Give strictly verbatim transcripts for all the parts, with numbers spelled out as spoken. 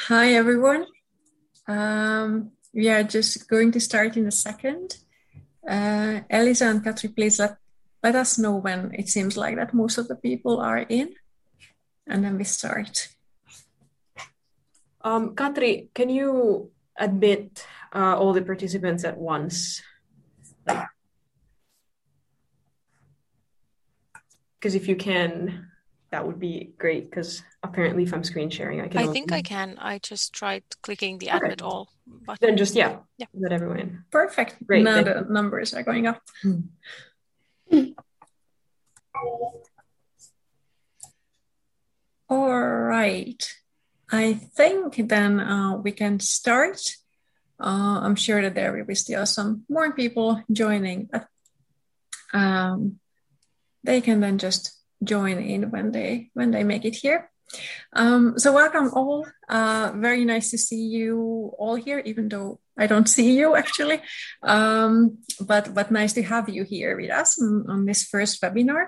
Hi, everyone. Um, we are just going to start in a second. Uh, Elisa and Katri, please let, let us know when it seems like that most of the people are in, and then we start. Um, Katri, can you admit uh, all the participants at once? Because if you can, that would be great, because apparently if I'm screen sharing, I can I only... think I can. I just tried clicking the Okay. admit all button. Then just, yeah, Yeah. let everyone in. Perfect. Great, now thank the you. numbers are going up. All right. I think then uh, we can start. Uh, I'm sure that there will be still some more people joining, but um, they can then just join in when they when they make it here. Um, so welcome all. Uh, very nice to see you all here, even though I don't see you actually. Um, but but nice to have you here with us on, on this first webinar.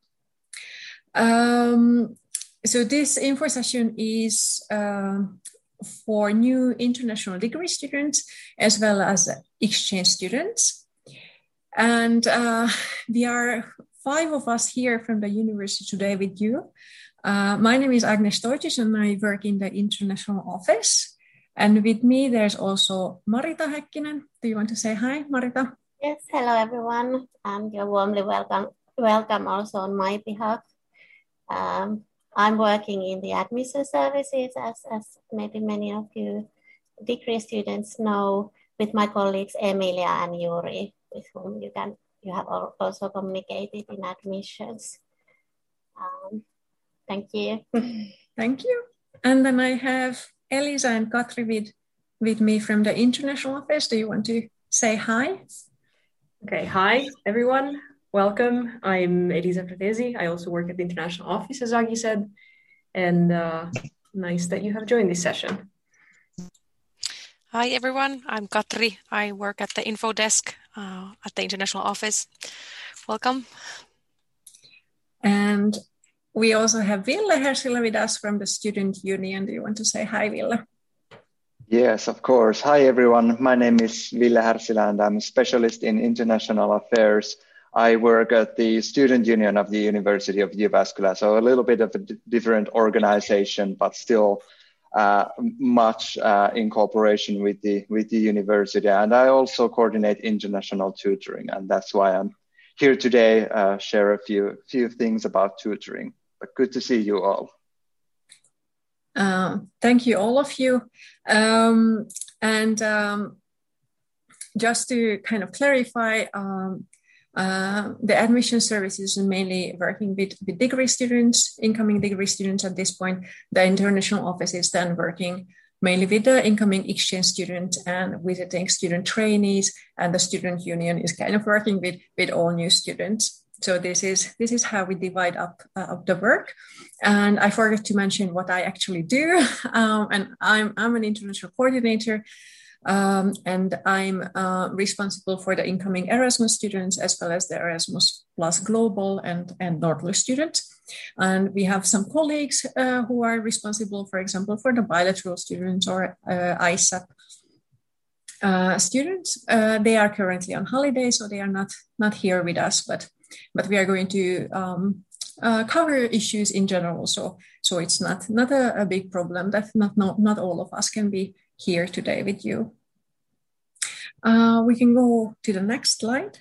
Um, so this info session is uh, for new international degree students as well as exchange students. And uh, we are five of us here from the university today with you. Uh, my name is Agnes Stoitis and I work in the international office. And with me, there's also Marita Häkkinen. Do you want to say hi, Marita? Yes, hello everyone, and you're warmly welcome. Welcome also on my behalf. Um, I'm working in the admission services, as, as maybe many of you degree students know, with my colleagues Emilia and Yuri, with whom you can you have also communicated in admissions. Um, thank you. Thank you. And then I have Elisa and Katri with, with me from the international office. Do you want to say hi? Okay, hi everyone. Welcome. I'm Elisa Fratesi. I also work at the international office, as Agi said, and uh, nice that you have joined this session. Hi everyone, I'm Katri. I work at the info desk uh, at the international office. Welcome. And we also have Ville Hersila with us from the Student Union. Do you want to say hi, Ville? Yes, of course. Hi, everyone. My name is Ville Hersila, and I'm a specialist in international affairs. I work at the Student Union of the University of Jyväskylä, so a little bit of a d- different organization, but still uh, much uh, in cooperation with the with the university. And I also coordinate international tutoring, and that's why I'm here today, uh, share a few few things about tutoring. But good to see you all. Uh, thank you, all of you. Um, and um, just to kind of clarify, um, uh, the admission services are mainly working with, with degree students, incoming degree students at this point. The international office is then working mainly with the incoming exchange students and visiting student trainees, and the student union is kind of working with, with all new students. So this is this is how we divide up uh, up the work. And I forgot to mention what I actually do. Um, and I'm I'm an international coordinator, um, and I'm uh, responsible for the incoming Erasmus students as well as the Erasmus Plus Global and and Nordlus students. And we have some colleagues uh, who are responsible, for example, for the bilateral students or uh, I S A P uh, students. Uh, they are currently on holiday, so they are not not here with us, but. But we are going to um, uh, cover issues in general, so so it's not not a, a big problem that not, not not all of us can be here today with you. Uh, we can go to the next slide.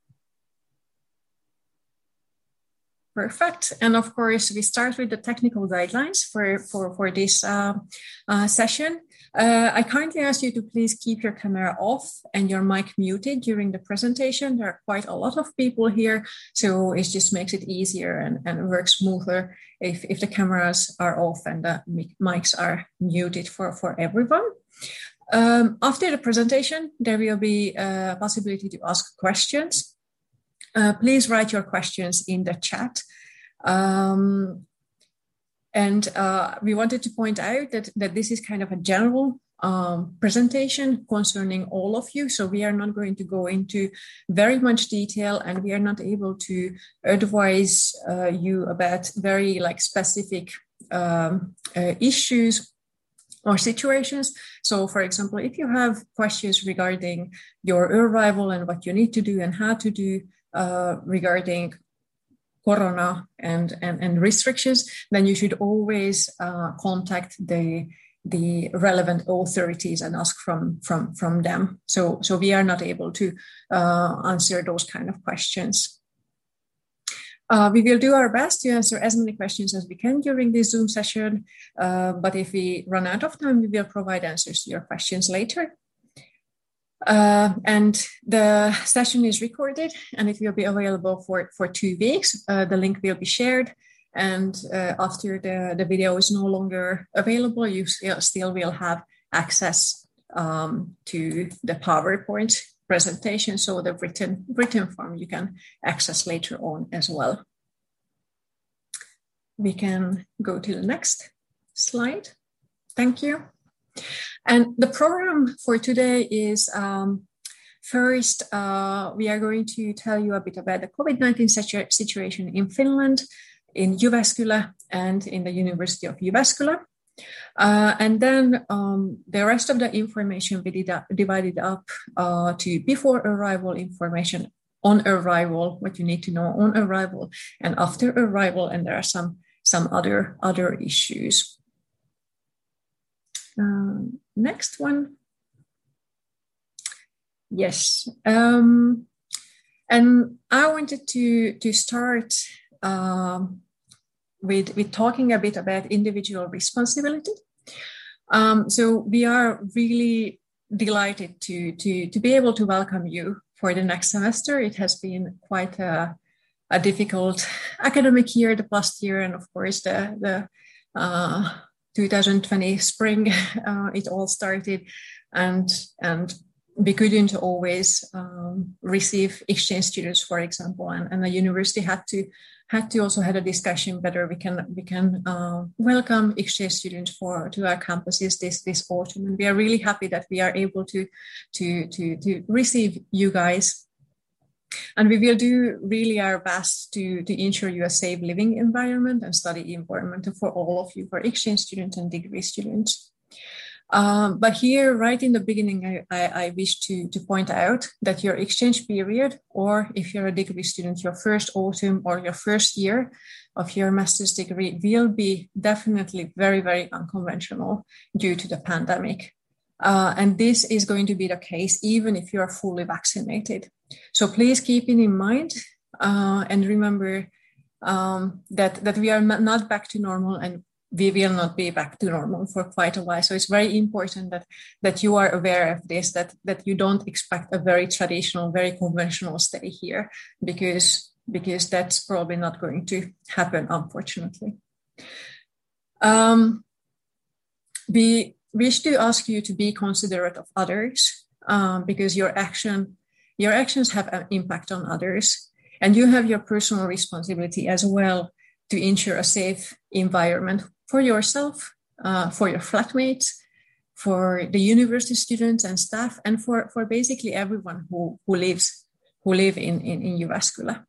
Perfect. And of course, we start with the technical guidelines for, for, for this uh, uh, session. Uh, I kindly ask you to please keep your camera off and your mic muted during the presentation. There are quite a lot of people here, so it just makes it easier and, and works smoother if, if the cameras are off and the mics are muted for, for everyone. Um, after the presentation, there will be a possibility to ask questions. Uh, please write your questions in the chat. Um, and uh, we wanted to point out that, that this is kind of a general um, presentation concerning all of you. So we are not going to go into very much detail, and we are not able to advise uh, you about very like specific um, uh, issues or situations. So, for example, if you have questions regarding your arrival and what you need to do and how to do uh, regarding corona and, and, and restrictions, then you should always uh, contact the the relevant authorities and ask from from from them. So so we are not able to uh, answer those kind of questions. Uh, we will do our best to answer as many questions as we can during this Zoom session, uh, but if we run out of time, we will provide answers to your questions later. Uh, and the session is recorded and it will be available for, for two weeks. Uh, the link will be shared, and uh, after the, the video is no longer available, you still, still will have access um, to the PowerPoint presentation, so the written written form you can access later on as well. We can go to the next slide. Thank you. And the program for today is um, first, uh, we are going to tell you a bit about the COVID nineteen situ- situation in Finland, in Jyväskylä, and in the University of Jyväskylä. Uh, and then um, the rest of the information will be divided up uh, to before arrival information, on arrival, what you need to know on arrival, and after arrival, and there are some, some other, other issues. Um, next one. Yes. Um, and I wanted to, to start um, With, with talking a bit about individual responsibility. Um, so we are really delighted to, to, to be able to welcome you for the next semester. It has been quite a, a difficult academic year, the past year, and of course the, the uh, two thousand twenty spring, uh, it all started, and, and we couldn't always um, receive exchange students, for example, and, and the university had to had to also have a discussion whether we can we can uh, welcome exchange students for to our campuses this this autumn. And we are really happy that we are able to to to to receive you guys, and we will do really our best to to ensure you a safe living environment and study environment for all of you, for exchange students and degree students. Um, but here, right in the beginning, I, I, I wish to, to point out that your exchange period, or if you're a degree student, your first autumn or your first year of your master's degree will be definitely very, very unconventional due to the pandemic. Uh, and this is going to be the case even if you are fully vaccinated. So please keep it in mind uh, and remember um, that, that we are not back to normal, and we will not be back to normal for quite a while. So it's very important that, that you are aware of this, that, that you don't expect a very traditional, very conventional stay here, because, because that's probably not going to happen, unfortunately. Um, we wish to ask you to be considerate of others, um, because your action, your actions have an impact on others, and you have your personal responsibility as well to ensure a safe environment for yourself, uh, for your flatmates, for the university students and staff, and for, for basically everyone who, who lives who live in, in, in Jyväskylä.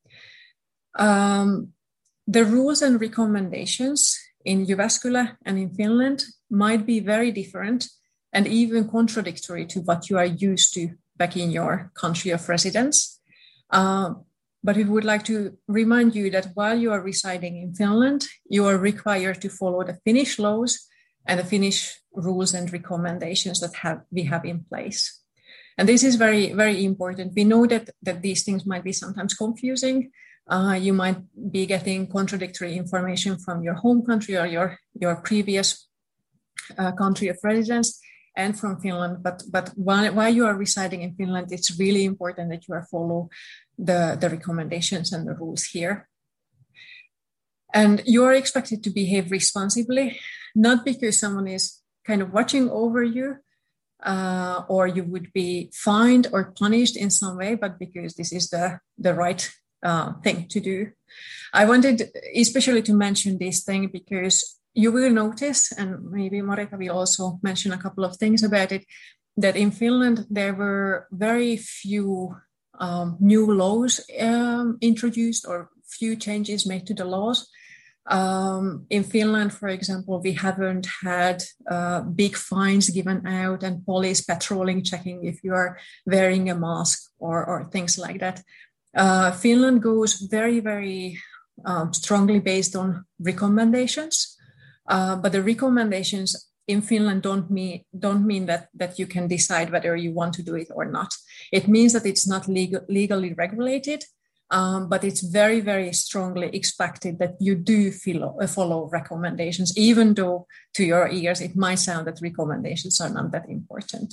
Um, the rules and recommendations in Jyväskylä and in Finland might be very different and even contradictory to what you are used to back in your country of residence. Uh, But we would like to remind you that while you are residing in Finland, you are required to follow the Finnish laws and the Finnish rules and recommendations that have, we have in place. And this is very, very important. We know that, that these things might be sometimes confusing. Uh, you might be getting contradictory information from your home country or your, your previous uh, country of residence and from Finland. But, but while, while you are residing in Finland, it's really important that you are follow The, the recommendations and the rules here. And you are expected to behave responsibly, not because someone is kind of watching over you uh, or you would be fined or punished in some way, but because this is the, the right uh, thing to do. I wanted especially to mention this thing because you will notice, and maybe Marika will also mention a couple of things about it, that in Finland there were very few Um, new laws um, introduced or few changes made to the laws Um, in Finland, for example, we haven't had uh, big fines given out and police patrolling, checking if you are wearing a mask or, or things like that. Uh, Finland goes very, very um, strongly based on recommendations, uh, but the recommendations in Finland don't mean don't mean that that you can decide whether you want to do it or not. It means that it's not legal, legally regulated. Um, but it's very, very strongly expected that you do follow, uh, follow recommendations, even though to your ears it might sound that recommendations are not that important.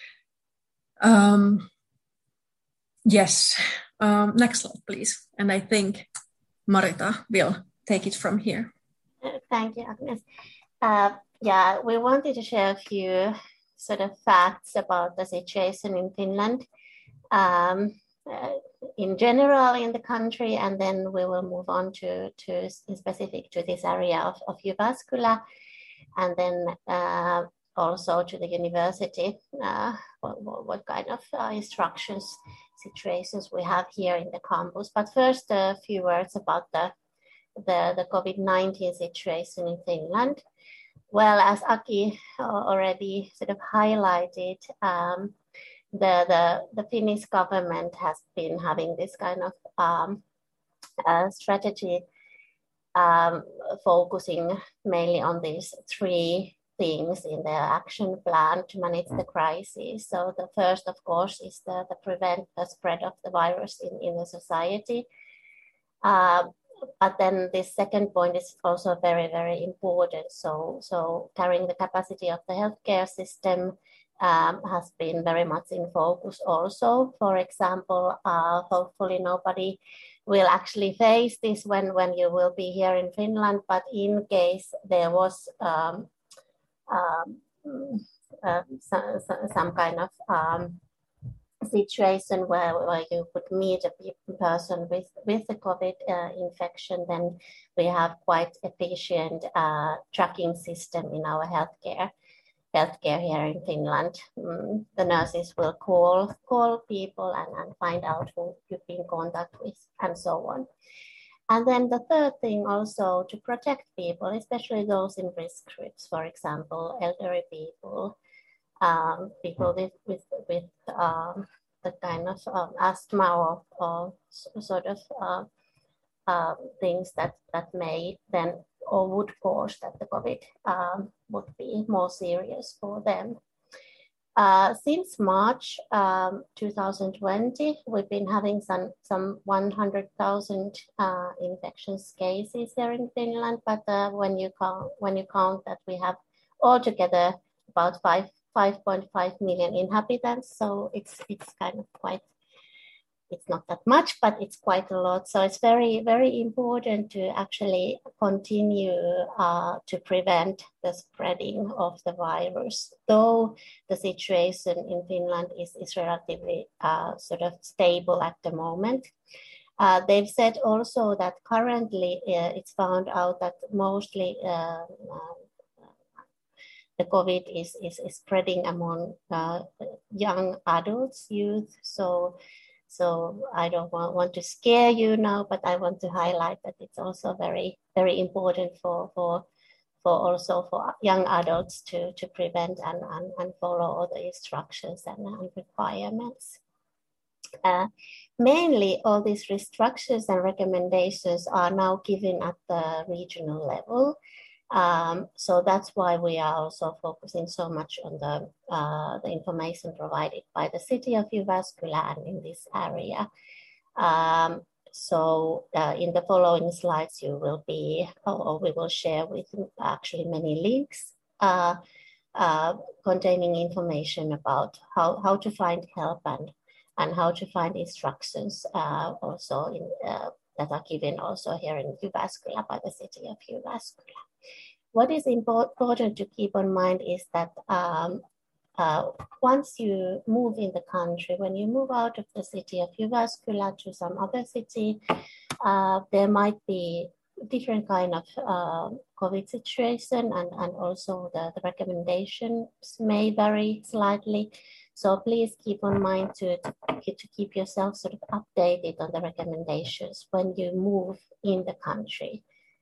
Um, yes, um, next slide, please. And I think Marita will take it from here. Thank you, Agnes. Uh, yeah, we wanted to share a few sort of facts about the situation in Finland. Um, Uh, in general in the country, and then we will move on to, to specific to this area of, of Jyväskylä, and then uh, also to the university, uh, what, what kind of uh, instructions situations we have here in the campus. But first, a few words about the, the, the COVID nineteen situation in Finland. Well, as Aki already sort of highlighted, um, The, the, the Finnish government has been having this kind of um, uh, strategy um, focusing mainly on these three things in their action plan to manage the crisis. So the first, of course, is the, the prevent the spread of the virus in, in the society. Uh, but then this second point is also very, very important. So, so carrying the capacity of the healthcare system Um, has been very much in focus also. For example, uh, hopefully nobody will actually face this when, when you will be here in Finland, but in case there was um, um, uh, some, some kind of um, situation where, where you could meet a person with, with the COVID uh, infection, then we have quite efficient uh, tracking system in our healthcare. healthcare here in Finland. Mm, the nurses will call call people and, and find out who you've been in contact with and so on. And then the third thing also to protect people, especially those in risk groups, for example, elderly people, um, people with with, with um, the kind of um, asthma or, or sort of uh, uh, things that, that may then or would cause that the COVID um, would be more serious for them. Uh, since March um, two thousand twenty, we've been having some, some one hundred thousand uh, infections cases here in Finland, but uh, when you count when you count that we have altogether about five five point five million inhabitants, so it's it's kind of quite. It's not that much, but it's quite a lot. So it's very, very important to actually continue uh, to prevent the spreading of the virus. Though the situation in Finland is, is relatively uh, sort of stable at the moment. Uh, they've said also that currently uh, it's found out that mostly uh, uh, the COVID is, is, is spreading among uh, young adults, youth. So So I don't want, want to scare you now, but I want to highlight that it's also very, very important for, for, for also for young adults to, to prevent and, and, and follow all the instructions and, and requirements. Uh, mainly all these restrictions and recommendations are now given at the regional level. Um, so that's why we are also focusing so much on the, uh, the information provided by the city of Jyväskylä and in this area. Um, so uh, in the following slides, you will be, or we will share with actually many links uh, uh, containing information about how, how to find help and, and how to find instructions uh, also in, uh, that are given also here in Jyväskylä by the city of Jyväskylä. What is important to keep in mind is that um, uh, once you move in the country, when you move out of the city of Jyväskylä to some other city, uh, there might be different kind of uh, COVID situation, and, and also the, the recommendations may vary slightly. So please keep in mind to, to, to keep yourself sort of updated on the recommendations when you move in the country.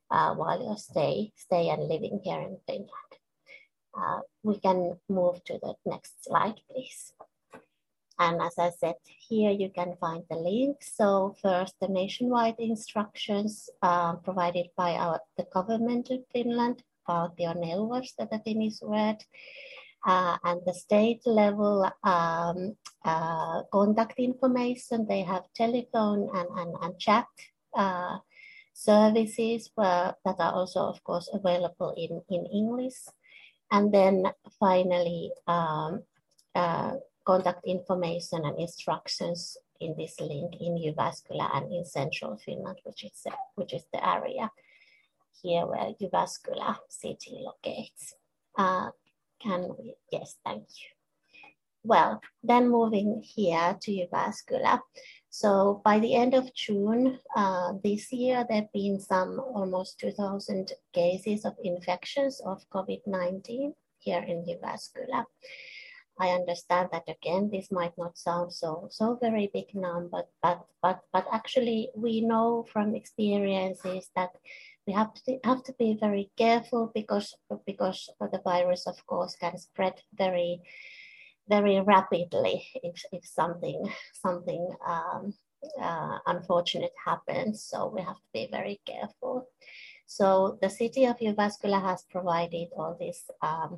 uh, while you stay, stay and living here in Finland. Uh, we can move to the next slide, please. And as I said, here you can find the links. So first, the nationwide instructions uh, provided by our, the government of Finland, valtioneuvos, the Finnish word, uh, and the state level um, uh, contact information. They have telephone and, and, and chat uh, services where, that are also, of course, available in, in English. And then finally, um, uh, contact information and instructions in this link in Jyväskylä and in central Finland, which is, which is the area here where Jyväskylä city locates. Uh, can we, yes, thank you. Well, then moving here to Jyväskylä. So by the end of June uh, this year, there have been some almost two thousand cases of infections of COVID nineteen here in Jyväskylä. I understand that again, this might not sound so so very big number, but but but actually we know from experiences that we have to have to be very careful because because the virus, of course, can spread very very rapidly if, if something something um, uh, unfortunate happens. So we have to be very careful. So the city of Jyväskylä has provided all these um,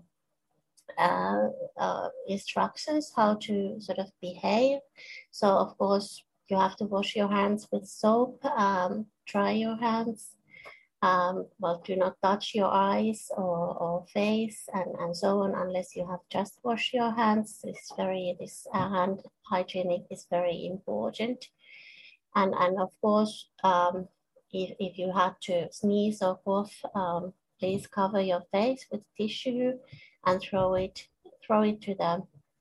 uh, uh, instructions how to sort of behave. So of course you have to wash your hands with soap, um, dry your hands. Um, well, do not touch your eyes or, or face and, and so on unless you have just washed your hands. It's very, this uh, hand hygienic is very important. And, and of course, um, if, if you have to sneeze or cough, um, please cover your face with tissue and throw it, throw it to the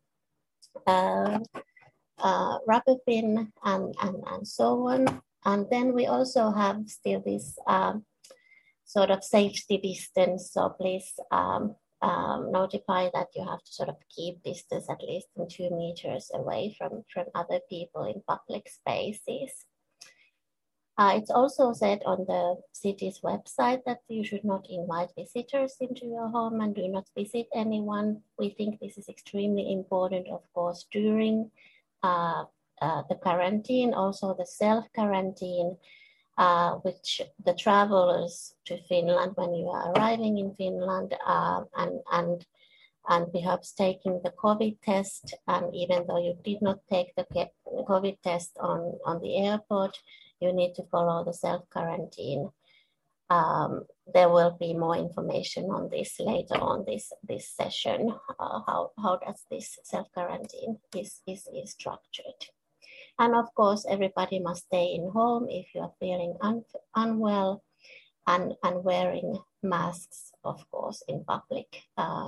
uh, uh, rubber bin and, and, and so on. And then we also have still this um, sort of safety distance. So please um, um, notify that you have to sort of keep distance at least in two meters away from, from other people in public spaces. Uh, it's also said on the city's website that you should not invite visitors into your home and do not visit anyone. We think this is extremely important, of course, during uh, uh, the quarantine, also the self-quarantine, Uh, which the travelers to Finland, when you are arriving in Finland uh, and, and, and perhaps taking the COVID test, and even though you did not take the COVID test on, on the airport, you need to follow the self-quarantine. Um, there will be more information on this later on this, this session, uh, how, how does this self-quarantine is, is, is structured. And of course, everybody must stay in home if you are feeling un unwell and, and wearing masks, of course, in public uh,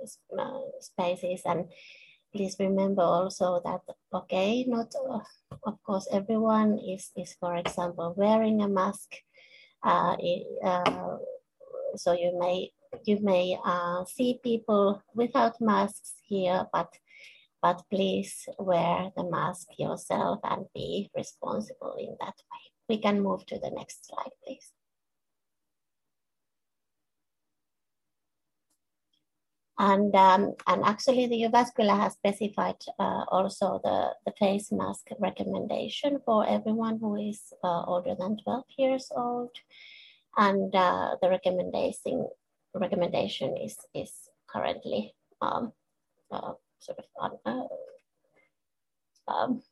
spaces. And please remember also that, okay, not, uh, of course, everyone is, is, for example, wearing a mask. Uh, uh, so you may, you may uh, see people without masks here, but But please wear the mask yourself and be responsible in that way. We can move to the next slide, please. And, um, and actually the Jyväskylä has specified uh, also the, the face mask recommendation for everyone who is uh, older than twelve years old. And uh, the recommendation, recommendation is, is currently um, uh, sort of on, uh, um,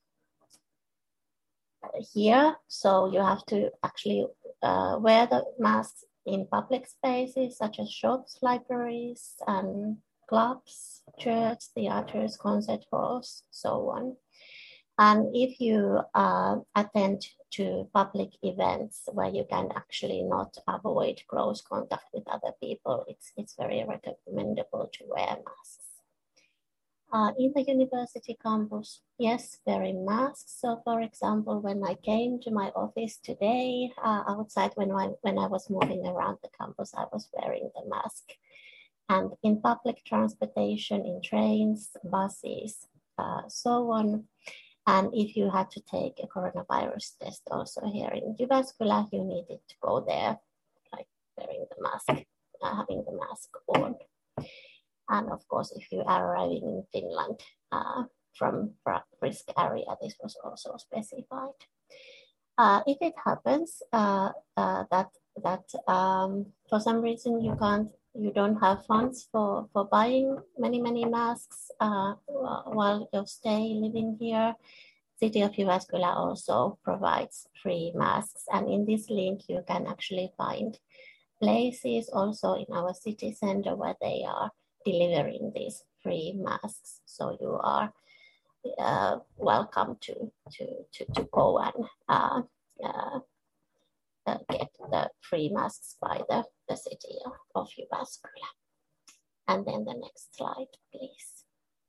here. So you have to actually uh, wear the masks in public spaces such as shops, libraries, and clubs, church, theaters, concert halls, so on. And if you uh, attend to public events where you can actually not avoid close contact with other people, it's, it's very recommendable to wear masks. Uh, in the university campus, yes, wearing masks. So for example, when I came to my office today, uh, outside when I, when I was moving around the campus, I was wearing the mask. And in public transportation, in trains, buses, uh, so on. And if you had to take a coronavirus test also here in Jyväskylä, you needed to go there like wearing the mask, uh, having the mask on. And of course, if you are arriving in Finland uh, from risk area, this was also specified. Uh, if it happens uh, uh, that that um, for some reason you can't, you don't have funds for for buying many many masks uh, while you stay living here, City of Jyväskylä also provides free masks, and in this link you can actually find places also in our city center where they are delivering these free masks. So you are uh, welcome to, to, to, to go and uh, uh, uh, get the free masks by the, the city of, of Jyväskylä. And then the next slide, please.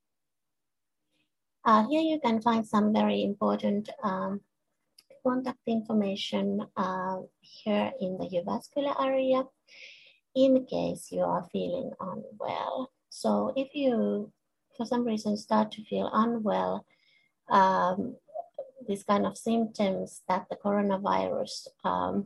Uh, here you can find some very important um, contact information uh, here in the Jyväskylä area in case you are feeling unwell. So if you, for some reason, start to feel unwell, um, these kind of symptoms that the coronavirus um,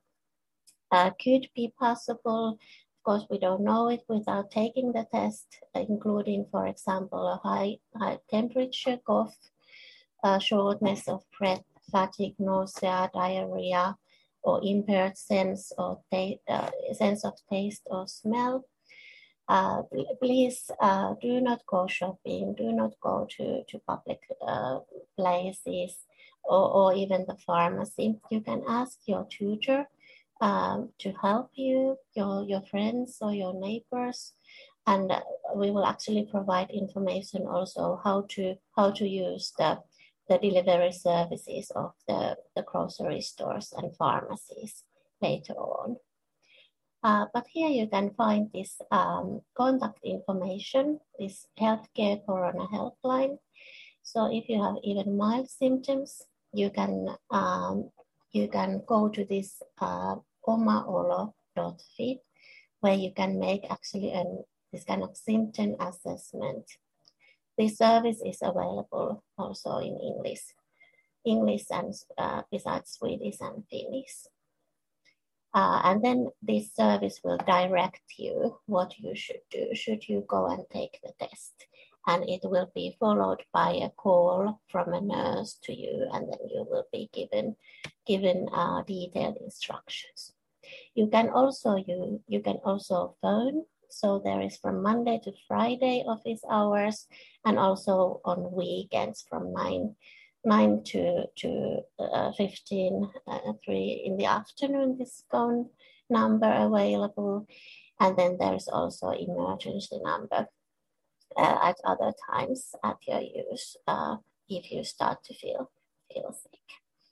uh, could be possible. Of course, we don't know it without taking the test, including, for example, a high, high temperature, cough, uh, shortness of breath, fatigue, nausea, diarrhea, or impaired sense or uh, sense of taste or smell. Uh, please uh, do not go shopping, do not go to, to public uh, places or, or even the pharmacy. You can ask your tutor um, to help you, your, your friends or your neighbors, and we will actually provide information also how to, how to use the the delivery services of the, the grocery stores and pharmacies later on. Uh, but here you can find this um, contact information, this healthcare corona helpline. So if you have even mild symptoms, you can um, you can go to this uh, omaolo dot fi, where you can make actually an, this kind of symptom assessment. This service is available also in English, English and uh, besides Swedish and Finnish. Uh, and then this service will direct you what you should do. Should you go and take the test? And it will be followed by a call from a nurse to you, and then you will be given given uh, detailed instructions. You can also you you can also phone. So there is from Monday to Friday office hours, and also on weekends from nine, nine to, to uh, fifteen, uh, three in the afternoon, this phone number available. And then there's also emergency number uh, at other times at your use uh, if you start to feel, feel sick.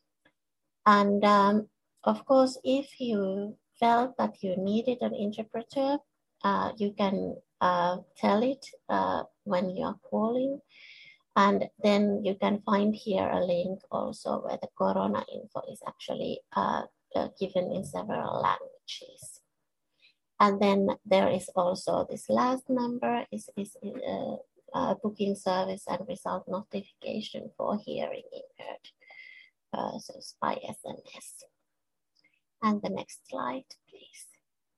And um, of course, if you felt that you needed an interpreter, Uh, you can uh, tell it uh, when you're calling, and then you can find here a link also where the corona info is actually uh, uh, given in several languages. And then there is also this last number is, is uh, a booking service and result notification for hearing impaired persons by S M S. And the next slide, please.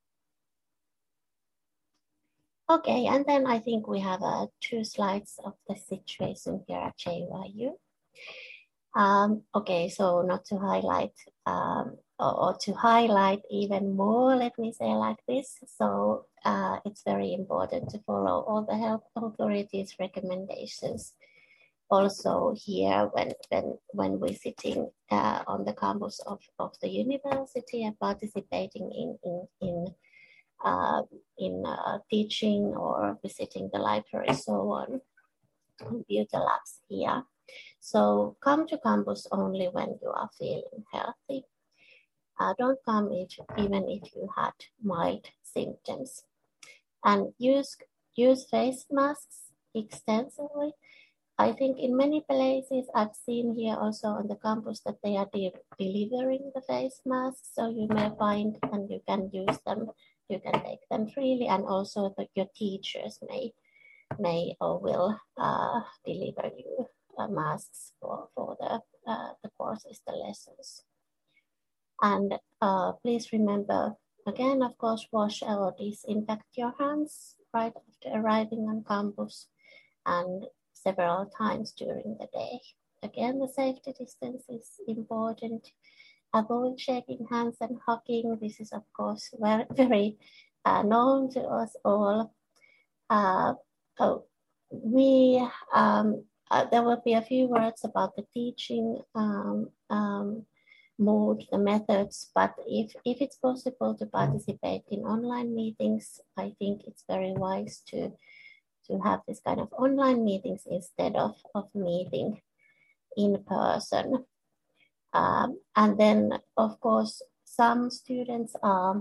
Okay, and then I think we have uh, two slides of the situation here at J Y U. Um, okay, so not to highlight um, or, or to highlight even more, let me say like this. So uh, it's very important to follow all the health authorities' recommendations. Also here when when when visiting uh, on the campus of, of the university and participating in in, in Uh, in uh, teaching or visiting the library, so on, computer labs here. So come to campus only when you are feeling healthy. Uh, don't come if, even if you had mild symptoms. And use, use face masks extensively. I think in many places I've seen here also on the campus that they are de delivering the face masks, so you may find and you can use them. You can take them freely, and also that your teachers may may or will uh, deliver you uh, masks for, for the, uh, the courses, the lessons. And uh, please remember again, of course, wash or disinfect your hands right after arriving on campus and several times during the day. Again, the safety distance is important. Avoid shaking hands and hugging. This is, of course, very, very uh, known to us all. Uh, oh, we um, uh, there will be a few words about the teaching um, um, mode, the methods, but if, if it's possible to participate in online meetings, I think it's very wise to, to have this kind of online meetings instead of, of meeting in person. Um, and then, of course, some students are,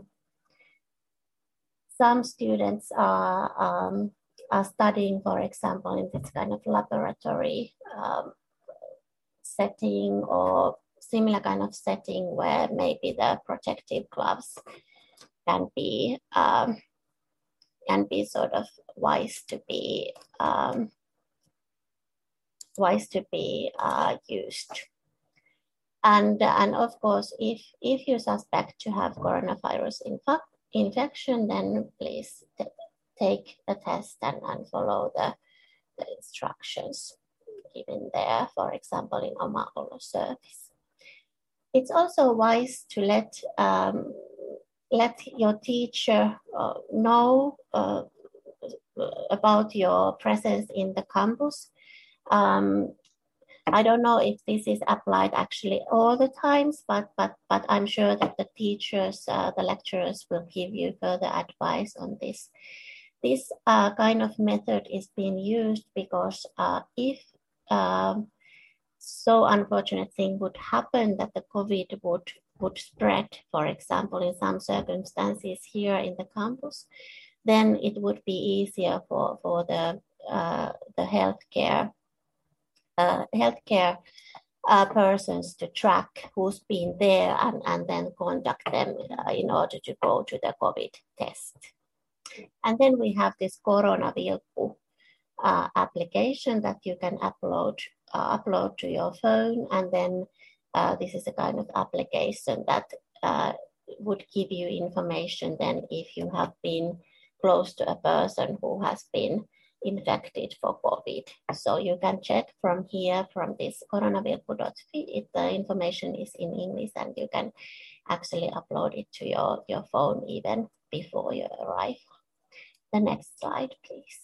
some students are, um, are studying, for example, in this kind of laboratory um, setting or similar kind of setting where maybe the protective gloves can be um, can be sort of wise to be um, wise to be uh, used. And and of course, if if you suspect to have coronavirus inf- infection, then please t- take a test and, and follow the, the instructions given there, for example, in Oma Olo service. It's also wise to let um, let your teacher uh, know uh, about your presence in the campus. Um, I don't know if this is applied actually all the times, but but but I'm sure that the teachers, uh, the lecturers, will give you further advice on this. This uh, kind of method is being used because uh, if um, so unfortunate thing would happen that the COVID would, would spread, for example, in some circumstances here in the campus, then it would be easier for, for the, uh, the healthcare, uh, healthcare uh, persons to track who's been there and, and then contact them uh, in order to go to the COVID test. And then we have this Koronavilkku uh, application that you can upload uh, upload to your phone, and then uh, this is a kind of application that uh, would give you information then if you have been close to a person who has been infected for COVID. So you can check from here, from this koronavilkku dot fi, the information is in English and you can actually upload it to your, your phone even before you arrive. The next slide, please.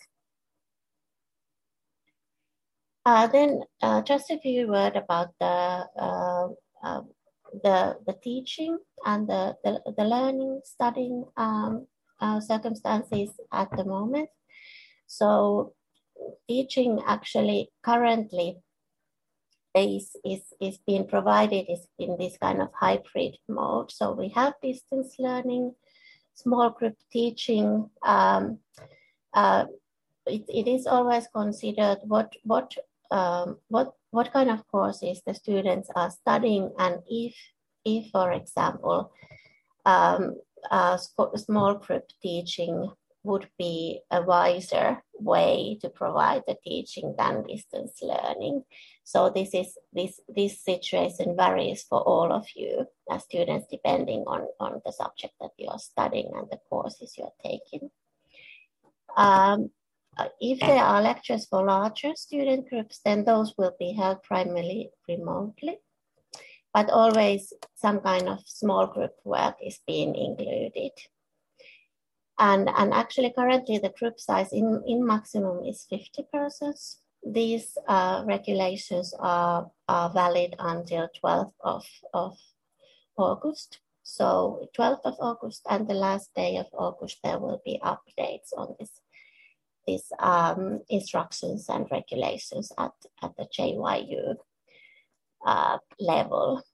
Uh, then uh, just a few words about the, uh, uh, the, the teaching and the, the, the learning, studying um, uh, circumstances at the moment. So teaching actually currently is, is, is being provided is in this kind of hybrid mode. So we have distance learning, small group teaching. Um, uh, it, it is always considered what, what Um, what what kind of courses the students are studying, and if if for example um, uh, small group teaching would be a wiser way to provide the teaching than distance learning. So this is this this situation varies for all of you as students depending on on the subject that you are studying and the courses you are taking. Um, Uh, if there are lectures for larger student groups, then those will be held primarily remotely, but always some kind of small group work is being included. And, and actually currently the group size in, in maximum is fifty persons. These uh, regulations are, are valid until twelfth of, of August. So twelfth of August and the last day of August, there will be updates on this these um, instructions and regulations at, at the J Y U uh, level.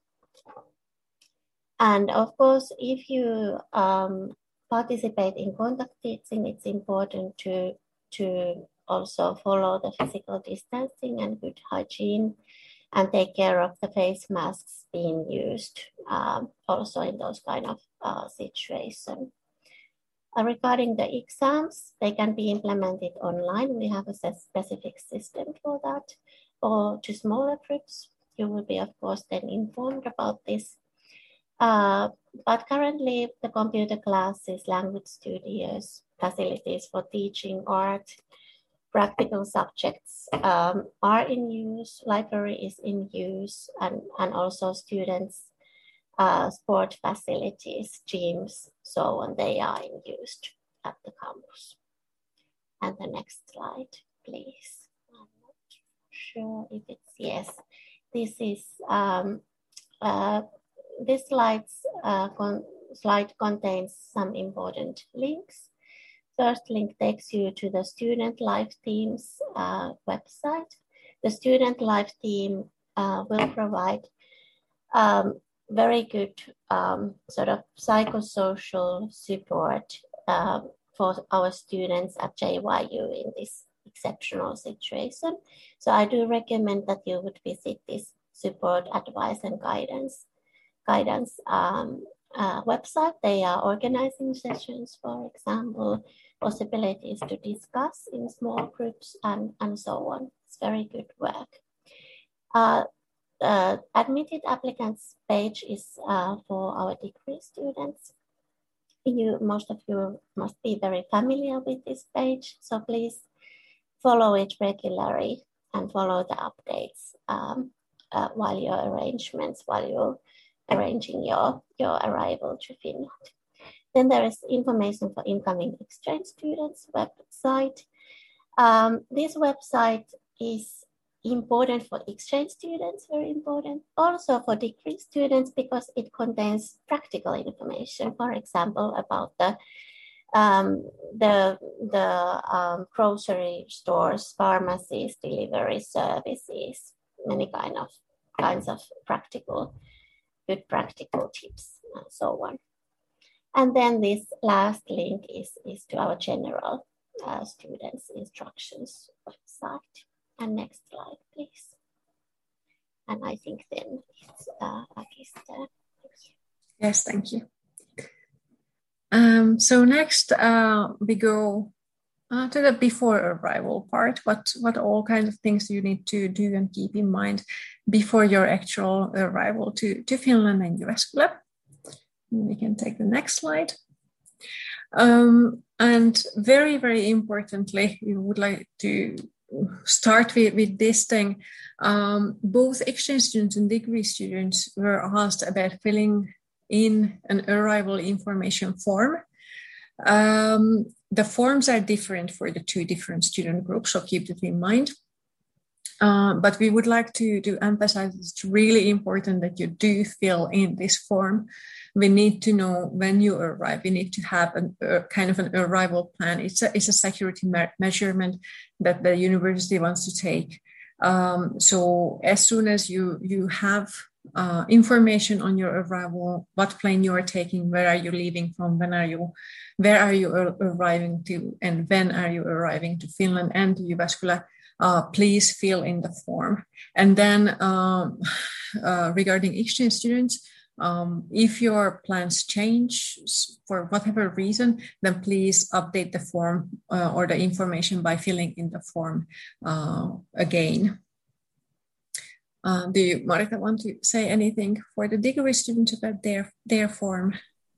And of course, if you um, participate in contact teaching, it's important to, to also follow the physical distancing and good hygiene and take care of the face masks being used um, also in those kind of uh, situations. Uh, regarding the exams, they can be implemented online. We have a specific system for that. Or to smaller groups, you will be, of course, then informed about this. Uh, but currently the computer classes, language studios, facilities for teaching art, practical subjects um, are in use, library is in use, and, and also students' uh, sport facilities, gyms, so on, they are in use at the campus. And the next slide, please. I'm not sure if it's, yes. This is, um, uh, this slides, uh, con slide contains some important links. First link takes you to the Student Life Team's uh, website. The Student Life Team uh, will provide um, very good um, sort of psychosocial support uh, for our students at J Y U in this exceptional situation. So I do recommend that you would visit this support, advice, and guidance guidance um, uh, website. They are organizing sessions, for example, possibilities to discuss in small groups, and, and so on. It's very good work. Uh, the admitted applicants page is uh, for our degree students. You, most of you must be very familiar with this page, so please follow it regularly and follow the updates um, uh, while your arrangements, while you're arranging your, your arrival to Finland. Then there is information for incoming exchange students website. Um, this website is important for exchange students, very important. Also for degree students because it contains practical information, for example, about the um, the, the um, grocery stores, pharmacies, delivery services, many kind of kinds of practical, good practical tips and so on. And then this last link is, is to our general uh, students instructions website. And next slide, please. And I think then it's uh, Aki's turn. Yes, thank you. Um, so next uh, we go uh, to the before arrival part. What, what all kinds of things you need to do and keep in mind before your actual arrival to, to Finland and Jyväskylä. We can take the next slide. Um, and very, very importantly, we would like to start with, with this thing. Um, both exchange students and degree students were asked about filling in an arrival information form. Um, the forms are different for the two different student groups, so keep that in mind. Uh, but we would like to, to emphasize it's really important that you do fill in this form. We need to know when you arrive. We need to have a uh, kind of an arrival plan. It's a, it's a security me- measurement that the university wants to take. Um, so as soon as you, you have uh, information on your arrival, what plane you are taking, where are you leaving from, when are you, where are you ar- arriving to, and when are you arriving to Finland and to Jyväskylä, uh, please fill in the form. And then um, uh, regarding exchange students, Um, if your plans change for whatever reason, then please update the form uh, or the information by filling in the form uh, again. Uh, do you, Marika, want to say anything for the degree students about their, their form?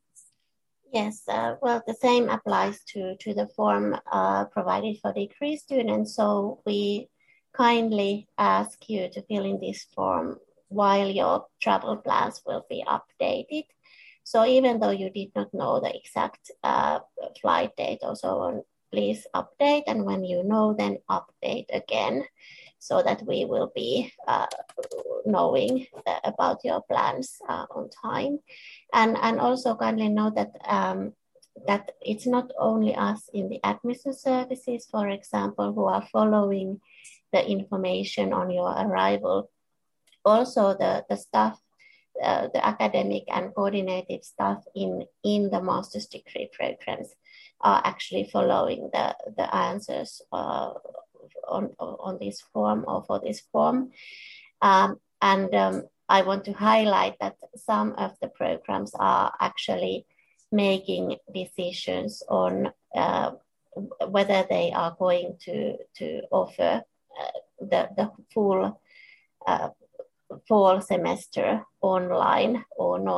Yes, uh, well, the same applies to, to the form uh, provided for degree students. So we kindly ask you to fill in this form while your travel plans will be updated. So even though you did not know the exact uh, flight date or so on, please update. And when you know, then update again so that we will be uh, knowing the, about your plans uh, on time. And, and also kindly note that, um, that it's not only us in the admission services, for example, who are following the information on your arrival. Also, the, the staff, uh, the academic and coordinated staff in, in the master's degree programs are actually following the, the answers uh, on, on this form or for this form. Um, and um, I want to highlight that some of the programs are actually making decisions on uh, whether they are going to, to offer uh, the, the full uh, fall semester online or not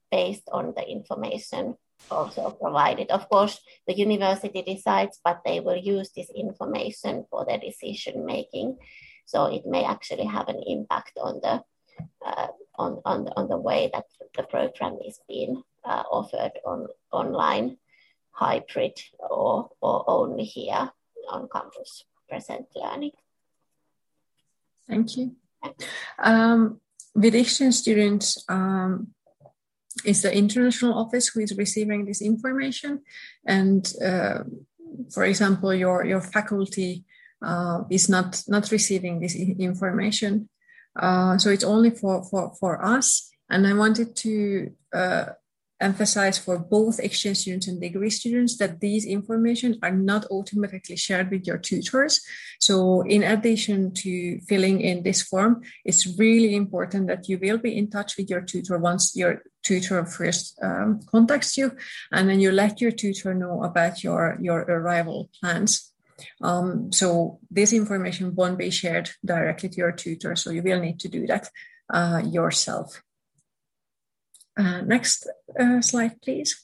based on the information also provided. Of course, the university decides, but they will use this information for their decision making. So it may actually have an impact on the uh, on, on, the, on the way that the program is being uh, offered on online, hybrid, or, or only here on campus present learning. Thank you. Um, with exchange students, um, it's the international office who is receiving this information. And uh, for example, your, your faculty uh, is not, not receiving this information. Uh, so it's only for, for, for us. And I wanted to uh, emphasize for both exchange students and degree students that these information are not automatically shared with your tutors. So in addition to filling in this form, it's really important that you will be in touch with your tutor once your tutor first um, contacts you, and then you let your tutor know about your, your arrival plans. Um, so this information won't be shared directly to your tutor, so you will need to do that uh, yourself. Uh, next uh, slide, please.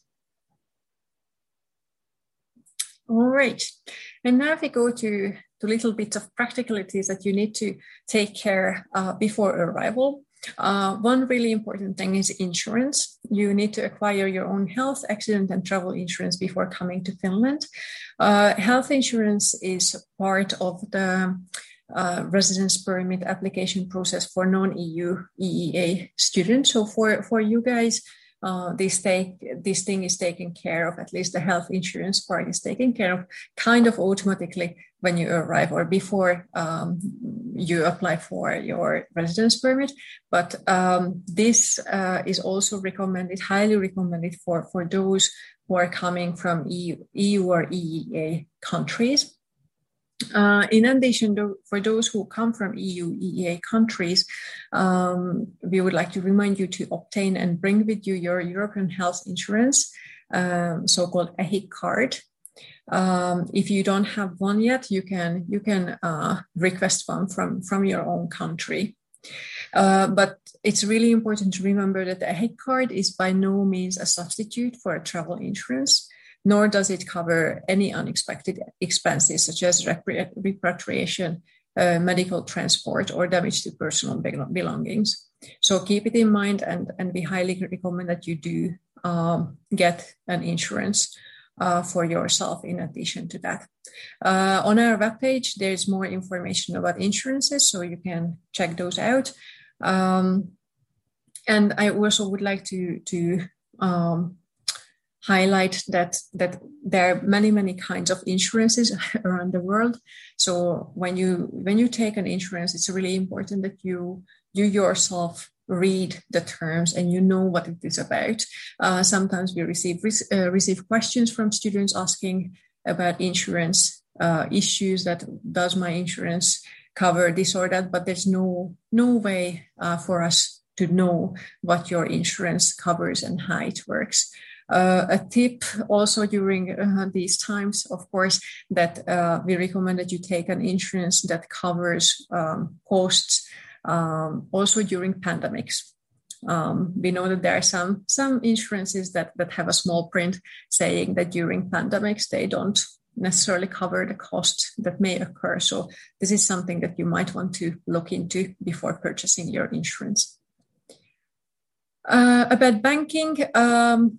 All right, and now if we go to a little bit of practicalities that you need to take care uh, before arrival. Uh, one really important thing is insurance. You need to acquire your own health, accident, and travel insurance before coming to Finland. Uh, health insurance is part of the uh, residence permit application process for non-E U E E A students. So for, for you guys, uh, this, take, this thing is taken care of, at least the health insurance part is taken care of kind of automatically when you arrive or before um, you apply for your residence permit. But um, this uh, is also recommended, highly recommended for, for those who are coming from E U, E U or E E A countries. Uh, in addition, to, for those who come from E U, E E A countries, um, we would like to remind you to obtain and bring with you your European health insurance, um, so-called E H I C card. Um, if you don't have one yet, you can you can uh, request one from, from your own country. Uh, but it's really important to remember that the E H I C card is by no means a substitute for a travel insurance, nor does it cover any unexpected expenses such as repatriation, uh, medical transport, or damage to personal belongings. So keep it in mind, and, and we highly recommend that you do um, get an insurance Uh, for yourself in addition to that. Uh, on our webpage, there's more information about insurances, so you can check those out. Um, and I also would like to, to um, highlight that, that there are many, many kinds of insurances around the world. So when you, when you take an insurance, it's really important that you, you yourself read the terms and you know what it is about. Uh, sometimes we receive uh, receive questions from students asking about insurance uh, issues, that does my insurance cover this or that, but there's no no way uh, for us to know what your insurance covers and how it works. Uh, a tip also during uh, these times, of course, that uh, we recommend that you take an insurance that covers um, costs Um, also during pandemics. Um, we know that there are some, some insurances that, that have a small print saying that during pandemics, they don't necessarily cover the cost that may occur. So this is something that you might want to look into before purchasing your insurance. Uh, about banking, um,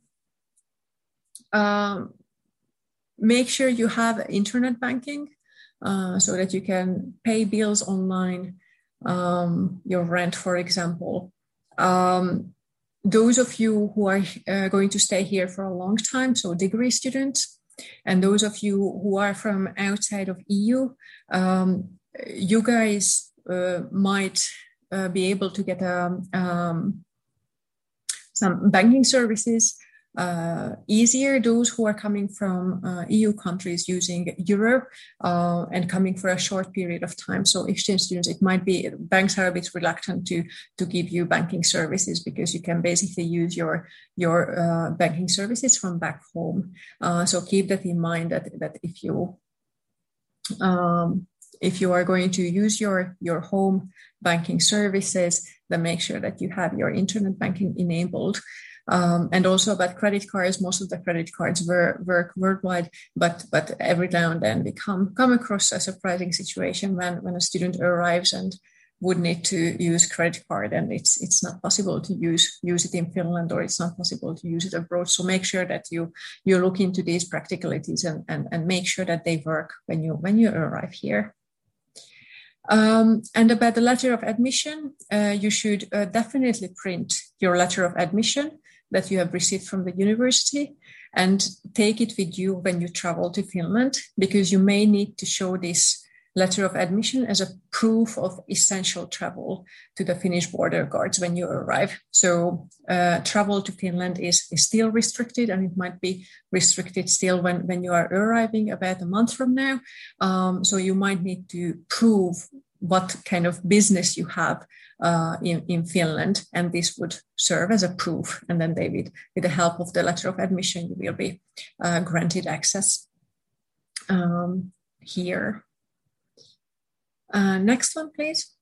um, make sure you have internet banking uh, so that you can pay bills online, Um, your rent, for example. Um, those of you who are uh, going to stay here for a long time, so degree students, and those of you who are from outside of E U, um, you guys uh, might uh, be able to get um, um, some banking services uh, easier. Those who are coming from uh, E U countries using euro uh, and coming for a short period of time. So exchange students, it might be, banks are a bit reluctant to, to give you banking services because you can basically use your, your uh, banking services from back home. Uh, so keep that in mind, that, that if you, um, if you are going to use your, your home banking services, then make sure that you have your internet banking enabled. Um, and also about credit cards, most of the credit cards work, work worldwide, but but every now and then we come, come across a surprising situation when, when a student arrives and would need to use credit card, and it's it's not possible to use use it in Finland, or it's not possible to use it abroad. So make sure that you you look into these practicalities and, and, and make sure that they work when you when you arrive here. Um, and about the letter of admission, uh, you should uh, definitely print your letter of admission that you have received from the university and take it with you when you travel to Finland, because you may need to show this letter of admission as a proof of essential travel to the Finnish border guards when you arrive. So uh, travel to Finland is, is still restricted, and it might be restricted still when, when you are arriving about a month from now. Um, so you might need to prove what kind of business you have uh, in, in Finland, and this would serve as a proof. And then they would, with the help of the letter of admission, you will be uh, granted access um, here. Uh, next one, please.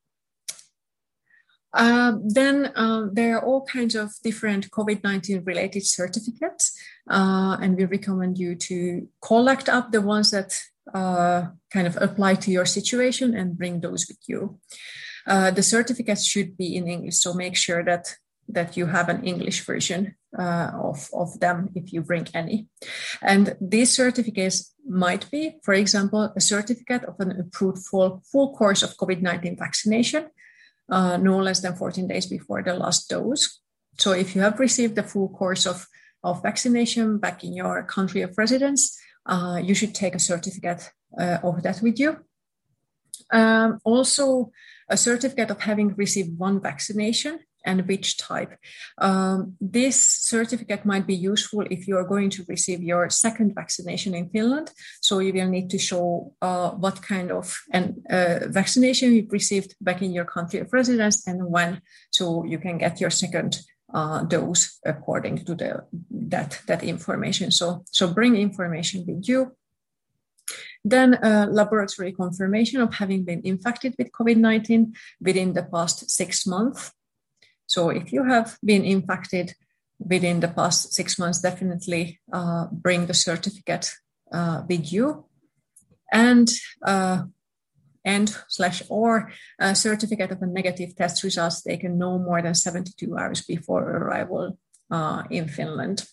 Uh, then uh, there are all kinds of different COVID nineteen related certificates, uh, and we recommend you to collect up the ones that uh, kind of apply to your situation and bring those with you. Uh, the certificates should be in English, so make sure that that you have an English version uh, of, of them if you bring any. And these certificates might be, for example, a certificate of an approved full, full course of COVID nineteen vaccination, uh, no less than fourteen days before the last dose. So if you have received the full course of, of vaccination back in your country of residence, uh, you should take a certificate uh, of that with you. Um, also, a certificate of having received one vaccination and which type. Um, this certificate might be useful if you are going to receive your second vaccination in Finland. So you will need to show uh, what kind of an, uh, vaccination you've received back in your country of residence and when, so you can get your second uh, dose according to the that, that information. So, so bring information with you. Then uh, laboratory confirmation of having been infected with COVID nineteen within the past six months. So if you have been infected within the past six months, definitely uh, bring the certificate uh, with you. And uh, and slash or a certificate of a negative test results taken no more than seventy-two hours before arrival uh, in Finland.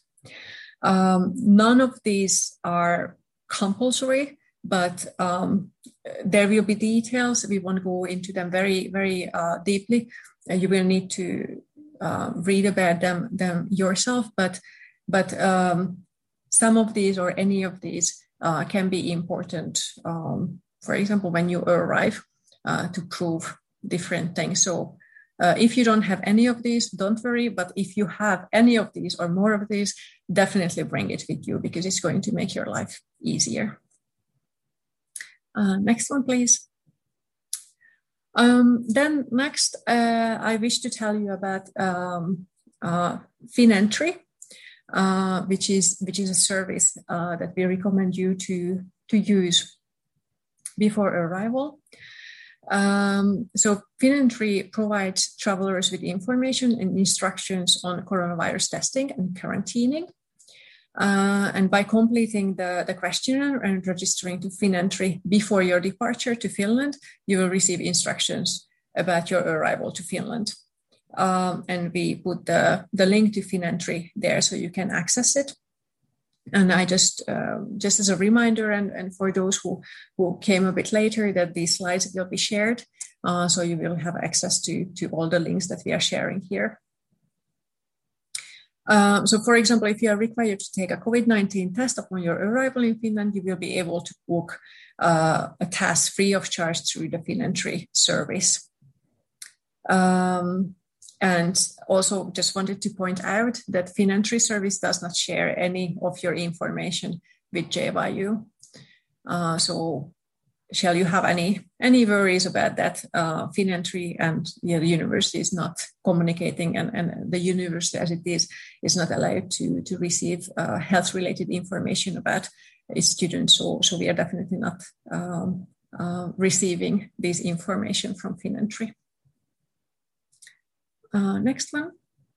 Um, none of these are compulsory, but um, there will be details. We won't go into them very, very uh, deeply. Uh, you will need to uh, read about them, them yourself, but, but um, some of these or any of these uh, can be important, um, for example, when you arrive uh, to prove different things. So uh, if you don't have any of these, don't worry, but if you have any of these or more of these, definitely bring it with you because it's going to make your life easier. Uh, next one, please. Um, then next, uh, I wish to tell you about um, uh, Finentry, uh, which is which is a service uh, that we recommend you to to use before arrival. Um, so Finentry provides travelers with information and instructions on coronavirus testing and quarantining. Uh, and by completing the, the questionnaire and registering to Finentry before your departure to Finland, you will receive instructions about your arrival to Finland. Um, and we put the, the link to Finentry there so you can access it. And I just, uh, just as a reminder, and, and for those who, who came a bit later, that these slides will be shared. Uh, so you will have access to, to all the links that we are sharing here. Um, so, for example, if you are required to take a COVID nineteen test upon your arrival in Finland, you will be able to book uh, a test free of charge through the Finentry service. Um, and also just wanted to point out that Finentry service does not share any of your information with J Y U. Uh, so shall you have any any worries about that? Uh, Finentry and yeah, the university is not communicating, and, and the university as it is is not allowed to to receive uh, health related information about its students. So so we are definitely not um, uh, receiving this information from Finentry. Uh, next one.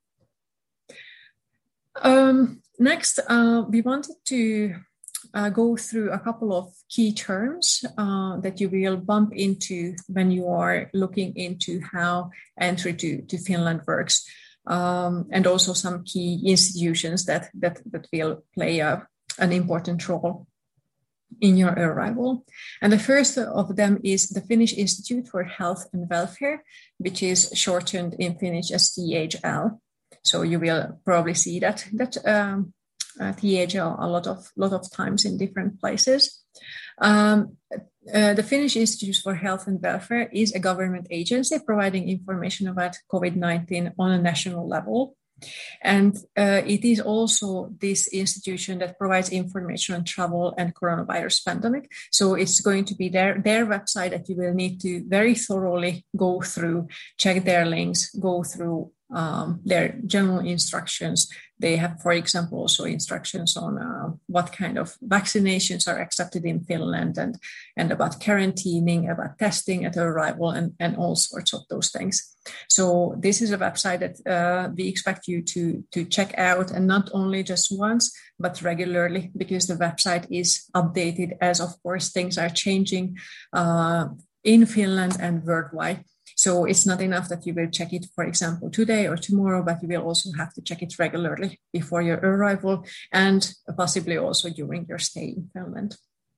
Um, next, uh, we wanted to uh, go through a couple of key terms uh, that you will bump into when you are looking into how entry to, to Finland works, um, and also some key institutions that, that, that will play a, an important role in your arrival. And the first of them is the Finnish Institute for Health and Welfare, which is shortened in Finnish as T H L. So you will probably see that that um, uh, T H L a lot of lot of times in different places. Um, uh, the Finnish Institute for Health and Welfare is a government agency providing information about COVID nineteen on a national level. And uh, it is also this institution that provides information on travel and coronavirus pandemic. So it's going to be their, their website that you will need to very thoroughly go through, check their links, go through um, their general instructions. They have, for example, also instructions on uh, what kind of vaccinations are accepted in Finland and, and about quarantining, about testing at arrival, and, and all sorts of those things. So this is a website that uh, we expect you to, to check out, and not only just once, but regularly, because the website is updated as, of course, things are changing uh, in Finland and worldwide. So it's not enough that you will check it, for example, today or tomorrow, but you will also have to check it regularly before your arrival and possibly also during your stay in Finland.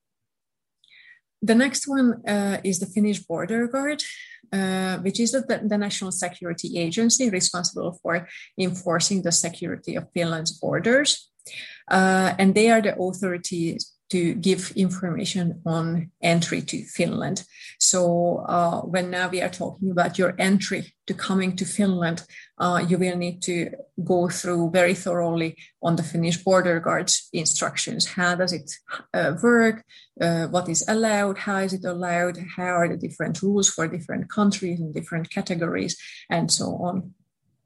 The next one uh, is the Finnish Border Guard, uh, which is the, the national security agency responsible for enforcing the security of Finland's borders. Uh, and they are the authorities to give information on entry to Finland. So uh, when now we are talking about your entry to coming to Finland, uh, you will need to go through very thoroughly on the Finnish Border Guard's instructions. How does it uh, work? Uh, what is allowed? How is it allowed? How are the different rules for different countries and different categories, and so on.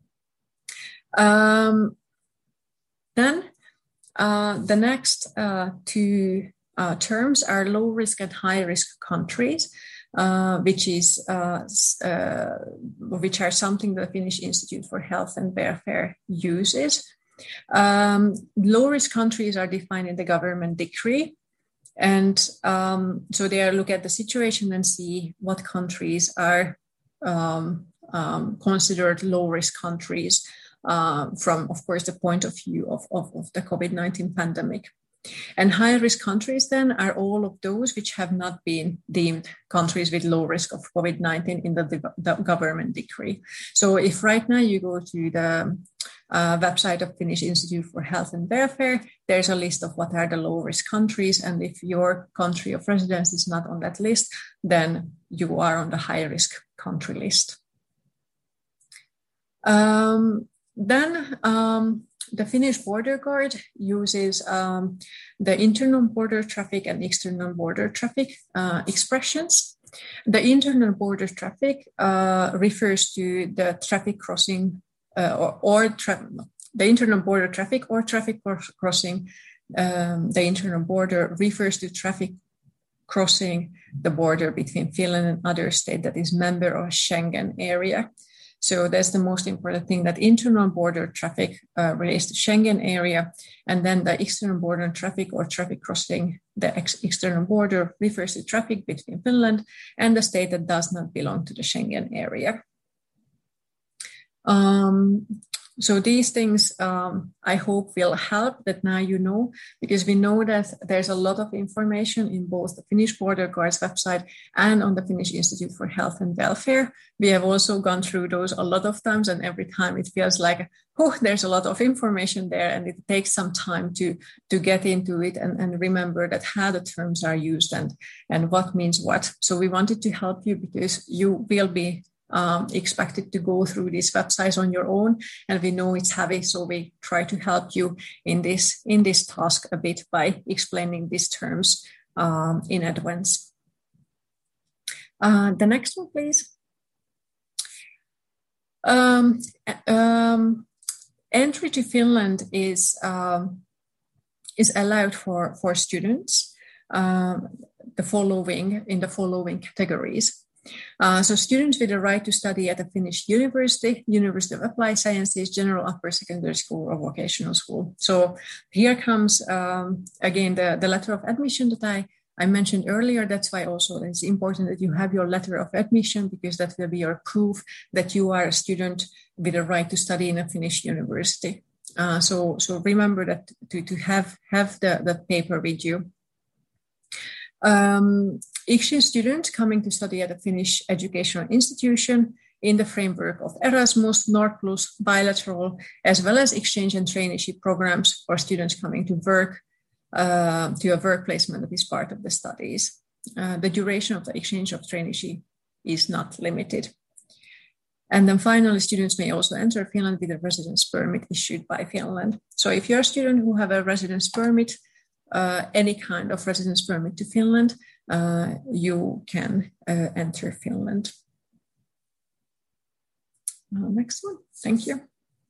Um, then Uh, the next uh, two uh, terms are low risk and high risk countries, uh, which is uh, uh, which are something the Finnish Institute for Health and Welfare uses. Um, low risk countries are defined in the government decree, and um, so they are look at the situation and see what countries are um, um, considered low risk countries. Uh, from, of course, the point of view of, of, of the COVID nineteen pandemic. And high-risk countries then are all of those which have not been deemed countries with low risk of COVID nineteen in the, the government decree. So if right now you go to the uh, website of Finnish Institute for Health and Welfare, there's a list of what are the low-risk countries. And if your country of residence is not on that list, then you are on the high-risk country list. Um, Then um, the Finnish Border Guard uses um, the internal border traffic and external border traffic uh, expressions. The internal border traffic uh, refers to the traffic crossing uh, or, or tra- the internal border traffic or traffic crossing. Um, the internal border refers to traffic crossing the border between Finland and other state that is member of Schengen area. So that's the most important thing, that internal border traffic uh, relates to Schengen area, and then the external border traffic or traffic crossing the ex- external border refers to traffic between Finland and the state that does not belong to the Schengen area. Um, so these things um, I hope will help, that now you know, because we know that there's a lot of information in both the Finnish Border Guard's website and on the Finnish Institute for Health and Welfare. We have also gone through those a lot of times, and every time it feels like, oh, there's a lot of information there, and it takes some time to, to get into it and, and remember that how the terms are used and, and what means what. So we wanted to help you because you will be Um, expected to go through these websites on your own, and we know it's heavy, so we try to help you in this in this task a bit by explaining these terms um, in advance. Uh, the next one, please. Um, um, entry to Finland is um, is allowed for for students. Um, the following in the following categories. Uh, so students with the right to study at a Finnish university, University of Applied Sciences, general upper secondary school, or vocational school. So here comes um, again the, the letter of admission that I, I mentioned earlier. That's why also it's important that you have your letter of admission, because that will be your proof that you are a student with a right to study in a Finnish university. Uh, so, so remember that to, to have, have the, the paper with you. Um, exchange student coming to study at a Finnish educational institution in the framework of Erasmus, Nordplus, bilateral, as well as exchange and traineeship programs, or students coming to work uh, to a work placement that is part of the studies. Uh, the duration of the exchange of traineeship is not limited. And then finally, students may also enter Finland with a residence permit issued by Finland. So if you're a student who have a residence permit, uh, any kind of residence permit to Finland, uh, you can uh, enter Finland. Uh, next one, thank you.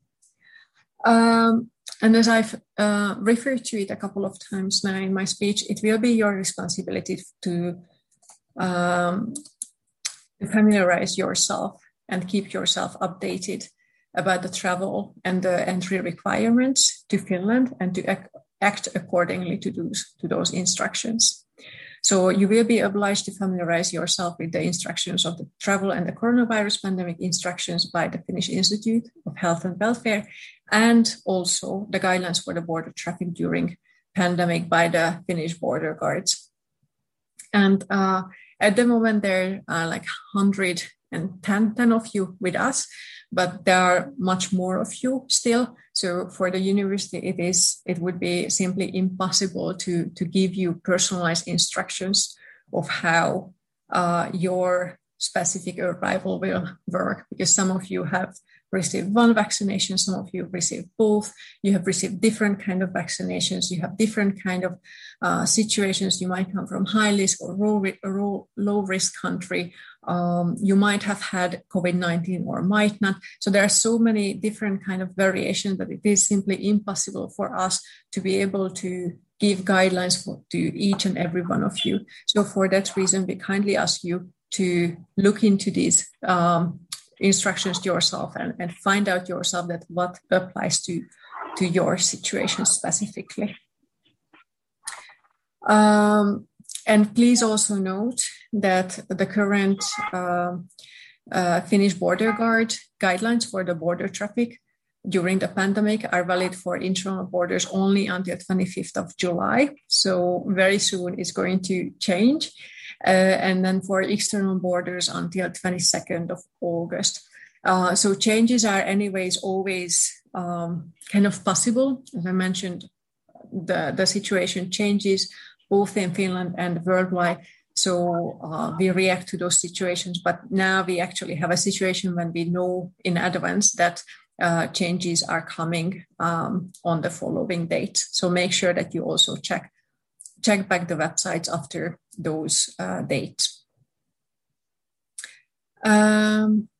Um, and as I've uh, referred to it a couple of times now in my speech, it will be your responsibility to, um, to familiarize yourself and keep yourself updated about the travel and the entry requirements to Finland, and to ac- act accordingly to those, to those instructions. So you will be obliged to familiarize yourself with the instructions of the travel and the coronavirus pandemic instructions by the Finnish Institute of Health and Welfare, and also the guidelines for the border traffic during pandemic by the Finnish border guards. And uh, at the moment, there are like one hundred ten, ten of you with us, but there are much more of you still. So for the university, it is it would be simply impossible to, to give you personalized instructions of how uh, your specific arrival will work, because some of you have received one vaccination, some of you received both, you have received different kind of vaccinations, you have different kind of uh, situations, you might come from high risk or low, low, low risk country, um, you might have had COVID nineteen or might not. So there are so many different kind of variations that it is simply impossible for us to be able to give guidelines for, to each and every one of you. So for that reason, we kindly ask you to look into these um, instructions yourself and, and find out yourself that what applies to, to your situation specifically. Um, and please also note that the current uh, uh, Finnish border guard guidelines for the border traffic during the pandemic are valid for internal borders only until twenty-fifth of July. So very soon it's going to change. Uh, and then for external borders until twenty-second of August. Uh, so changes are anyways always um, kind of possible. As I mentioned, the, the situation changes both in Finland and worldwide. So uh, we react to those situations, but now we actually have a situation when we know in advance that uh, changes are coming um, on the following date. So make sure that you also check check back the websites after those uh, dates. Um,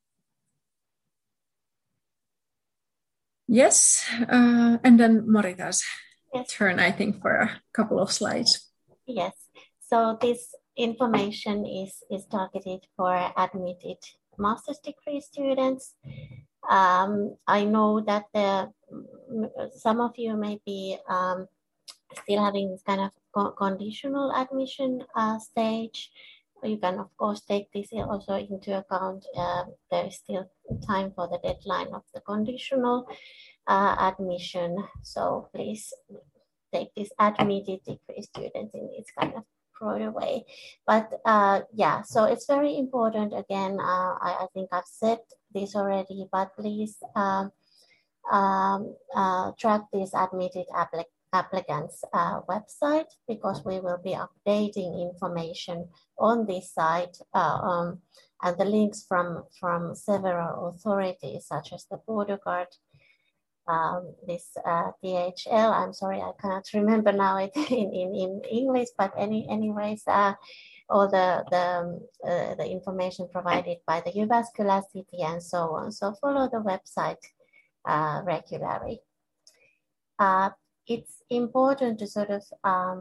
yes, uh, and then Marita's yes. turn, I think, for a couple of slides. Yes, so this information is, is targeted for admitted master's degree students. Um, I know that the, some of you may be um, still having this kind of conditional admission uh, stage. You can, of course, take this also into account. Uh, there is still time for the deadline of the conditional uh, admission. So please take this admitted degree students in this kind of broader way. But uh, yeah, so it's very important. Again, uh, I, I think I've said this already, but please um, um, uh, track this admitted application applicants uh, website, because we will be updating information on this site uh, um, and the links from from several authorities such as the border guard, um, this uh, D H L. I'm sorry, I cannot remember now it in, in, in English, but any anyways, uh, all the the, uh, the information provided by the Jyväskylä city and so on. So follow the website uh, regularly. Uh, It's important to sort of um,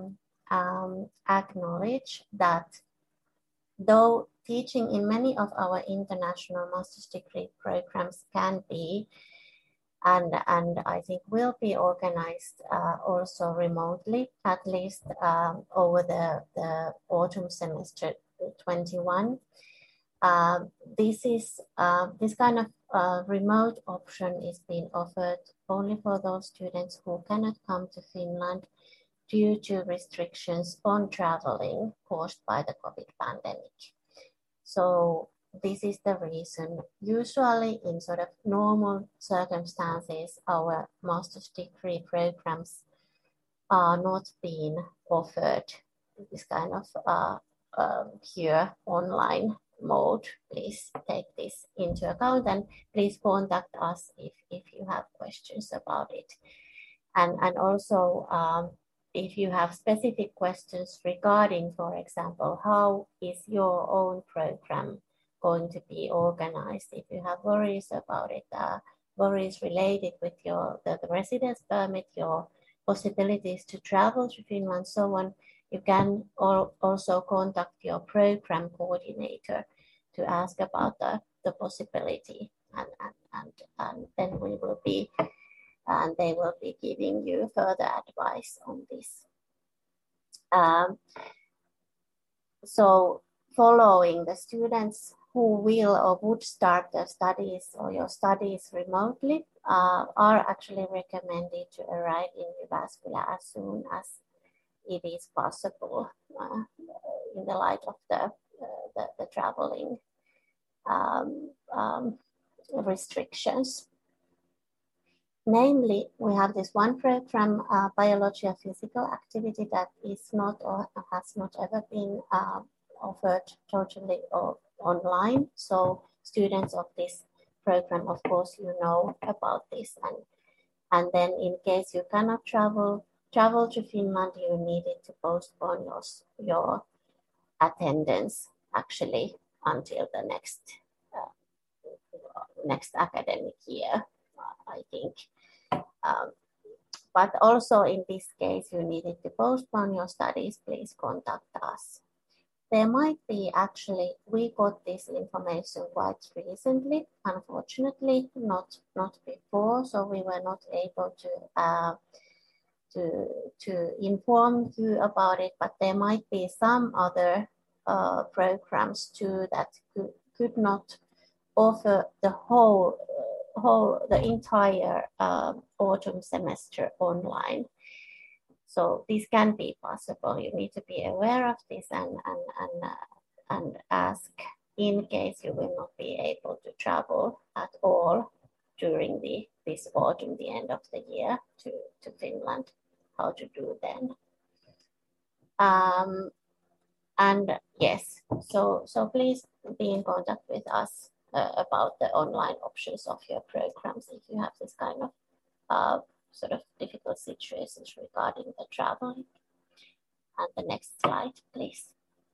um, acknowledge that though teaching in many of our international master's degree programs can be and, and I think will be organized uh, also remotely, at least um, over the, the autumn semester twenty-one. Uh, this is uh, this kind of uh, remote option is being offered only for those students who cannot come to Finland due to restrictions on traveling caused by the COVID pandemic. So this is the reason. Usually in sort of normal circumstances, our master's degree programs are not being offered this kind of uh, uh, pure online mode. Please take this into account and please contact us if, if you have questions about it. And, and also, um, if you have specific questions regarding, for example, how is your own program going to be organized, if you have worries about it, uh, worries related with your the, the residence permit, your possibilities to travel to Finland, so on, you can al also contact your program coordinator to ask about the, the possibility, and, and, and, and then we will be and they will be giving you further advice on this. Um, so following the students who will or would start their studies or your studies remotely uh, are actually recommended to arrive in Jyväskylä as soon as it is possible uh, in the light of the, uh, the, the traveling um, um, restrictions. Namely, we have this one program, uh, Biology of Physical Activity, that is not or has not ever been uh, offered totally or online. So students of this program, of course, you know about this. And, and then in case you cannot travel, travel to Finland, you needed to postpone your, your attendance actually until the next, uh, next academic year, I think. Um, but also in this case, you needed to postpone your studies, please contact us. There might be actually, we got this information quite recently, unfortunately, not, not before, so we were not able to, uh, to, to inform you about it, but there might be some other uh, programs too that could, could not offer the whole whole the entire uh, autumn semester online. So this can be possible. You need to be aware of this and and and, uh, and ask in case you will not be able to travel at all during the this autumn, the end of the year to, to Finland, how to do then. Um, and yes, so so please be in contact with us Uh, about the online options of your programs if you have this kind of uh, sort of difficult situations regarding the traveling. And the next slide, please.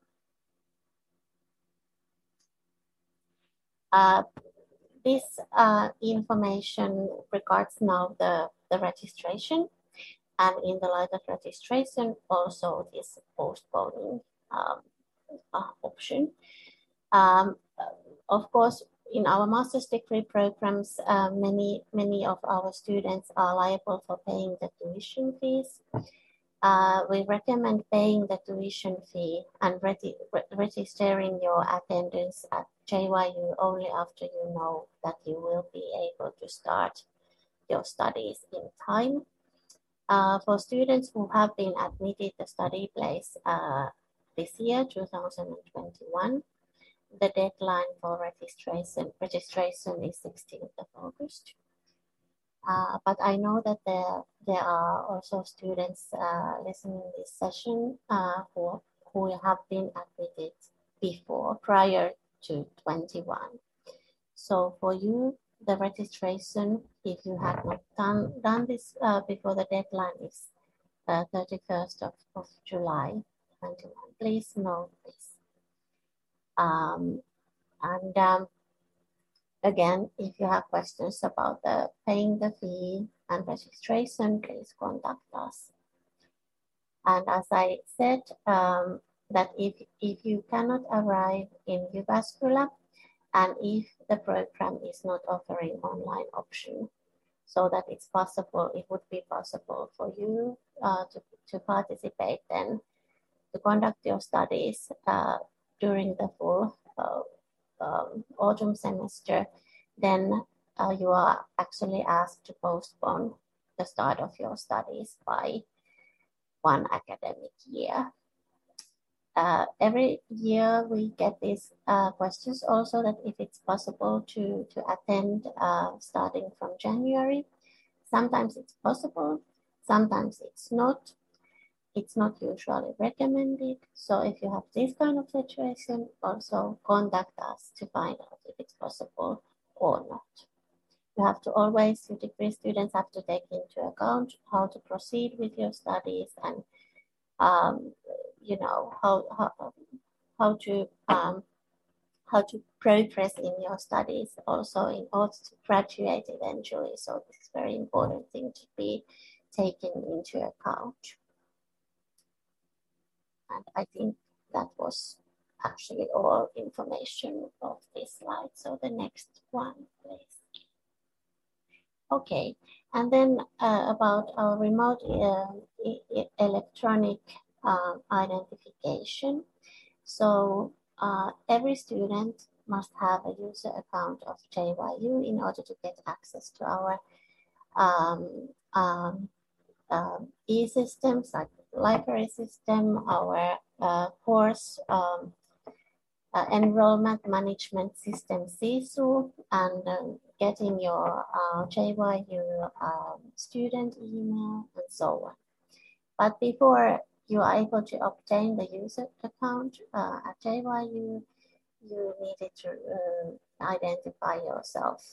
Uh, this uh, information regards now the, the registration, and in the light of registration, also this postponing um, uh, option. Um, Of course, in our master's degree programs, uh, many, many of our students are liable for paying the tuition fees. Uh, we recommend paying the tuition fee and re re registering your attendance at J Y U only after you know that you will be able to start your studies in time. Uh, for students who have been admitted to study place uh, this year, two thousand twenty-one, the deadline for registration registration is sixteenth of August. Uh, but I know that there, there are also students uh, listening to this session uh, who, who have been admitted before, prior to twenty-one. So for you, the registration, if you have not done, done this uh, before the deadline is uh, thirty-first of, of July twenty-one, please note this. Um, and um, again, if you have questions about the paying the fee and registration, please contact us. And as I said, um, that if, if you cannot arrive in Jyväskylä, and if the program is not offering online option, so that it's possible, it would be possible for you uh, to, to participate then, to conduct your studies uh, during the full uh, um, autumn semester, then uh, you are actually asked to postpone the start of your studies by one academic year. Uh, every year we get these uh, questions also, that if it's possible to, to attend uh, starting from January. Sometimes it's possible, sometimes it's not. It's not usually recommended. So if you have this kind of situation, also contact us to find out if it's possible or not. You have to always, you degree students have to take into account how to proceed with your studies, and um, you know how how how to um, how to progress in your studies also in order to graduate eventually. So this is a very important thing to be taken into account. And I think that was actually all information of this slide. So the next one, please. Okay, and then uh, about our remote uh, e electronic uh, identification. So uh, every student must have a user account of J Y U in order to get access to our um, um, um, e-systems like the library system, our uh, course um, uh, enrollment management system, SISU, and um, getting your uh, J Y U um, student email and so on. But before you are able to obtain the user account uh, at J Y U, you needed to uh, identify yourself.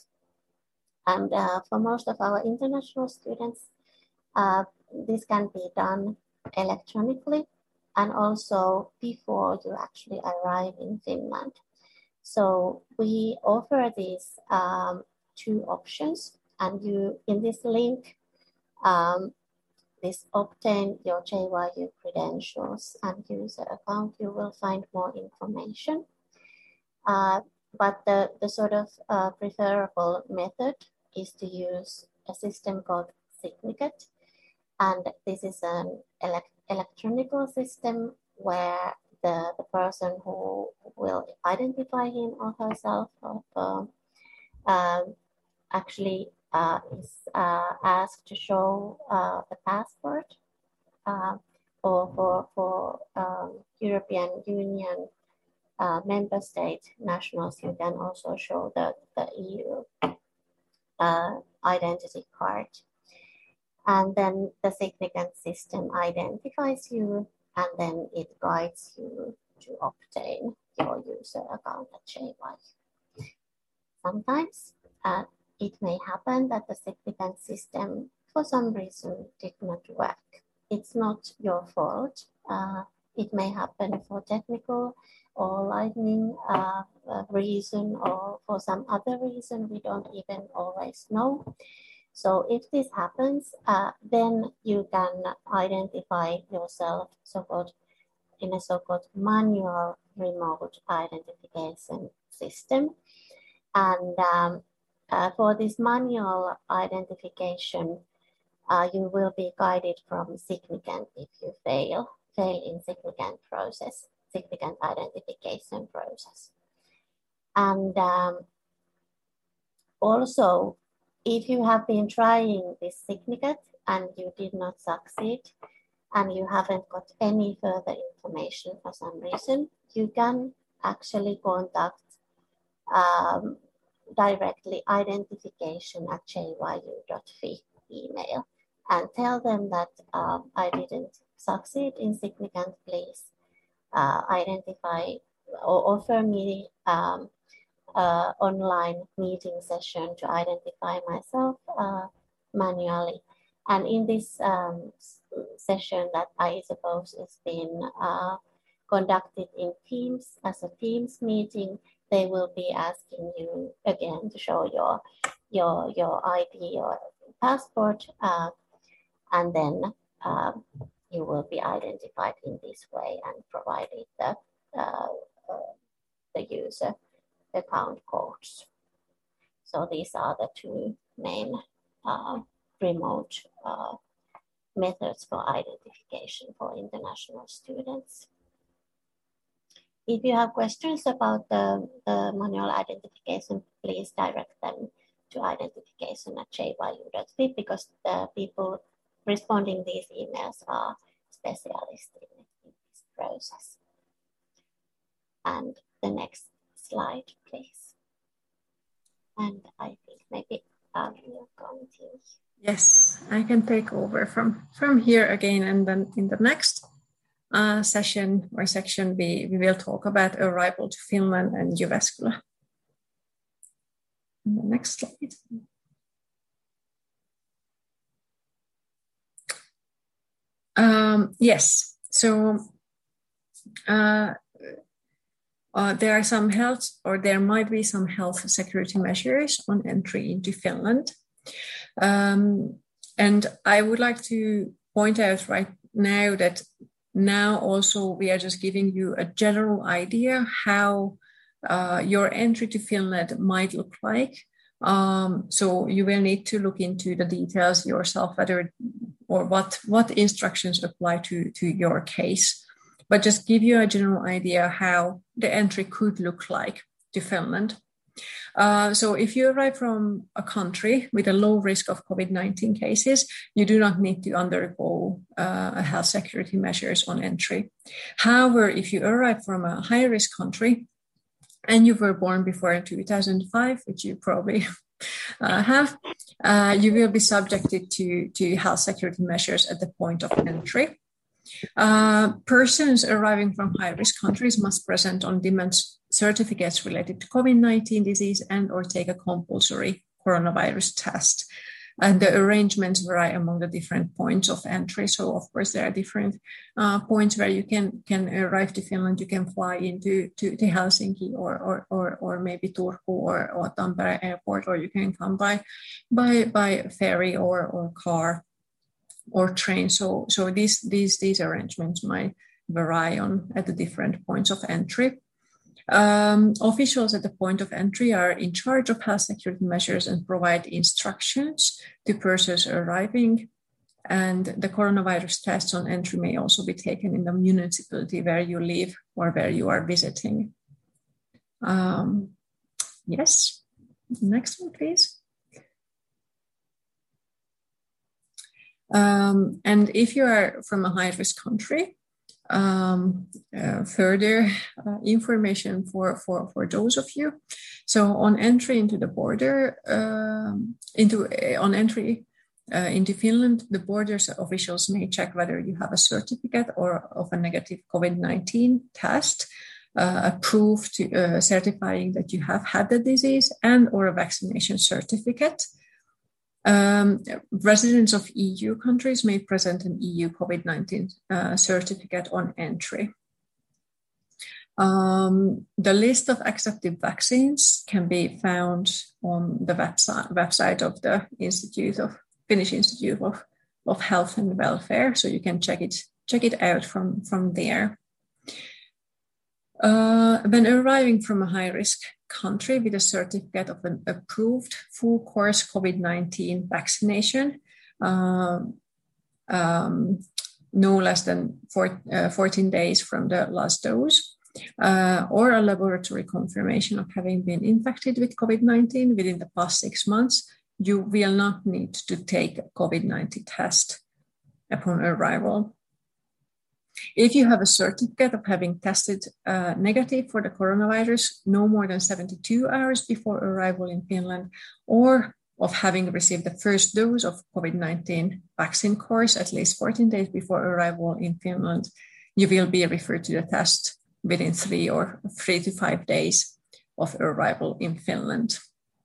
And uh, for most of our international students, uh, this can be done electronically and also before you actually arrive in Finland. So we offer these um, two options, and you, in this link, um, this obtain your J Y U credentials and user account, you will find more information. Uh, but the, the sort of uh, preferable method is to use a system called Signicat. And this is an elect electronic system where the, the person who will identify him or herself or, uh, um, actually uh, is uh, asked to show uh, the passport. Uh, or for, for um, European Union uh, member state nationals, you can also show the, the E U uh, identity card. And then the Signicat system identifies you, and then it guides you to obtain your user account at J Y U. Sometimes uh, it may happen that the Signicat system, for some reason, did not work. It's not your fault. Uh, it may happen for technical or lightning uh, reason, or for some other reason we don't even always know. So if this happens, uh, then you can identify yourself so-called in a so-called manual remote identification system. And um, uh, for this manual identification, uh, you will be guided from Signicat if you fail, fail in Signicat process, Signicat identification process. And um, also, if you have been trying this Signicat and you did not succeed, and you haven't got any further information for some reason, you can actually contact um, directly identification at j y u dot f i email and tell them that um, I didn't succeed in Signicat, please uh, identify or offer me um, uh, online meeting session to identify myself uh, manually. And in this um, session that I suppose is being uh, conducted in Teams as a Teams meeting, they will be asking you again to show your your your I D, your passport, uh, and then uh, you will be identified in this way and provided the, uh, uh, the user account codes. So these are the two main uh, remote uh, methods for identification for international students. If you have questions about the, the manual identification, please direct them to identification at j y u dot f i t because the people responding these emails are specialists in, in this process. And the next slide, please. And I think maybe um, you're going to. Yes, I can take over from, from here again, and then in the next uh, session or section, we, we will talk about arrival to Finland and Jyväskylä. The next slide. Um, yes, so uh, uh, there are some health, or there might be some health security measures on entry into Finland. Um, and I would like to point out right now that now also we are just giving you a general idea how uh, your entry to Finland might look like. Um, so you will need to look into the details yourself, whether or what, what instructions apply to, to your case. But just give you a general idea how the entry could look like to Finland. Uh, so if you arrive from a country with a low risk of COVID nineteen cases, you do not need to undergo uh, a health security measures on entry. However, if you arrive from a high risk country and you were born before two thousand five, which you probably uh, have, uh, you will be subjected to, to health security measures at the point of entry. Uh, persons arriving from high-risk countries must present on demand certificates related to COVID nineteen disease and or take a compulsory coronavirus test. And the arrangements vary among the different points of entry. So, of course, there are different uh, points where you can, can arrive to Finland. You can fly into to, to Helsinki or, or, or, or maybe Turku or, or Tampere airport, or you can come by, by, by ferry or, or car or train. So, so these, these, these arrangements might vary on at the different points of entry. Um, officials at the point of entry are in charge of health security measures and provide instructions to persons arriving. And the coronavirus tests on entry may also be taken in the municipality where you live or where you are visiting. Um, yes, next one, please. Um, and if you are from a high-risk country, um, uh, further uh, information for, for, for those of you. So on entry into the border, um, into uh, on entry uh, into Finland, the borders officials may check whether you have a certificate or of a negative COVID nineteen test, uh, a proof to, uh, certifying that you have had the disease, and or a vaccination certificate. Um, residents of E U countries may present an E U COVID nineteen uh, certificate on entry. Um, the list of accepted vaccines can be found on the website, website of the Institute of Finnish Institute of, of Health and Welfare, so you can check it check it out from, from there. Uh, when arriving from a high-risk country with a certificate of an approved full-course COVID nineteen vaccination, uh, um, no less than four, uh, fourteen days from the last dose, uh, or a laboratory confirmation of having been infected with COVID nineteen within the past six months, you will not need to take a COVID nineteen test upon arrival. If you have a certificate of having tested uh, negative for the coronavirus no more than seventy-two hours before arrival in Finland, or of having received the first dose of COVID nineteen vaccine course at least fourteen days before arrival in Finland, you will be referred to the test within three or three to five days of arrival in Finland.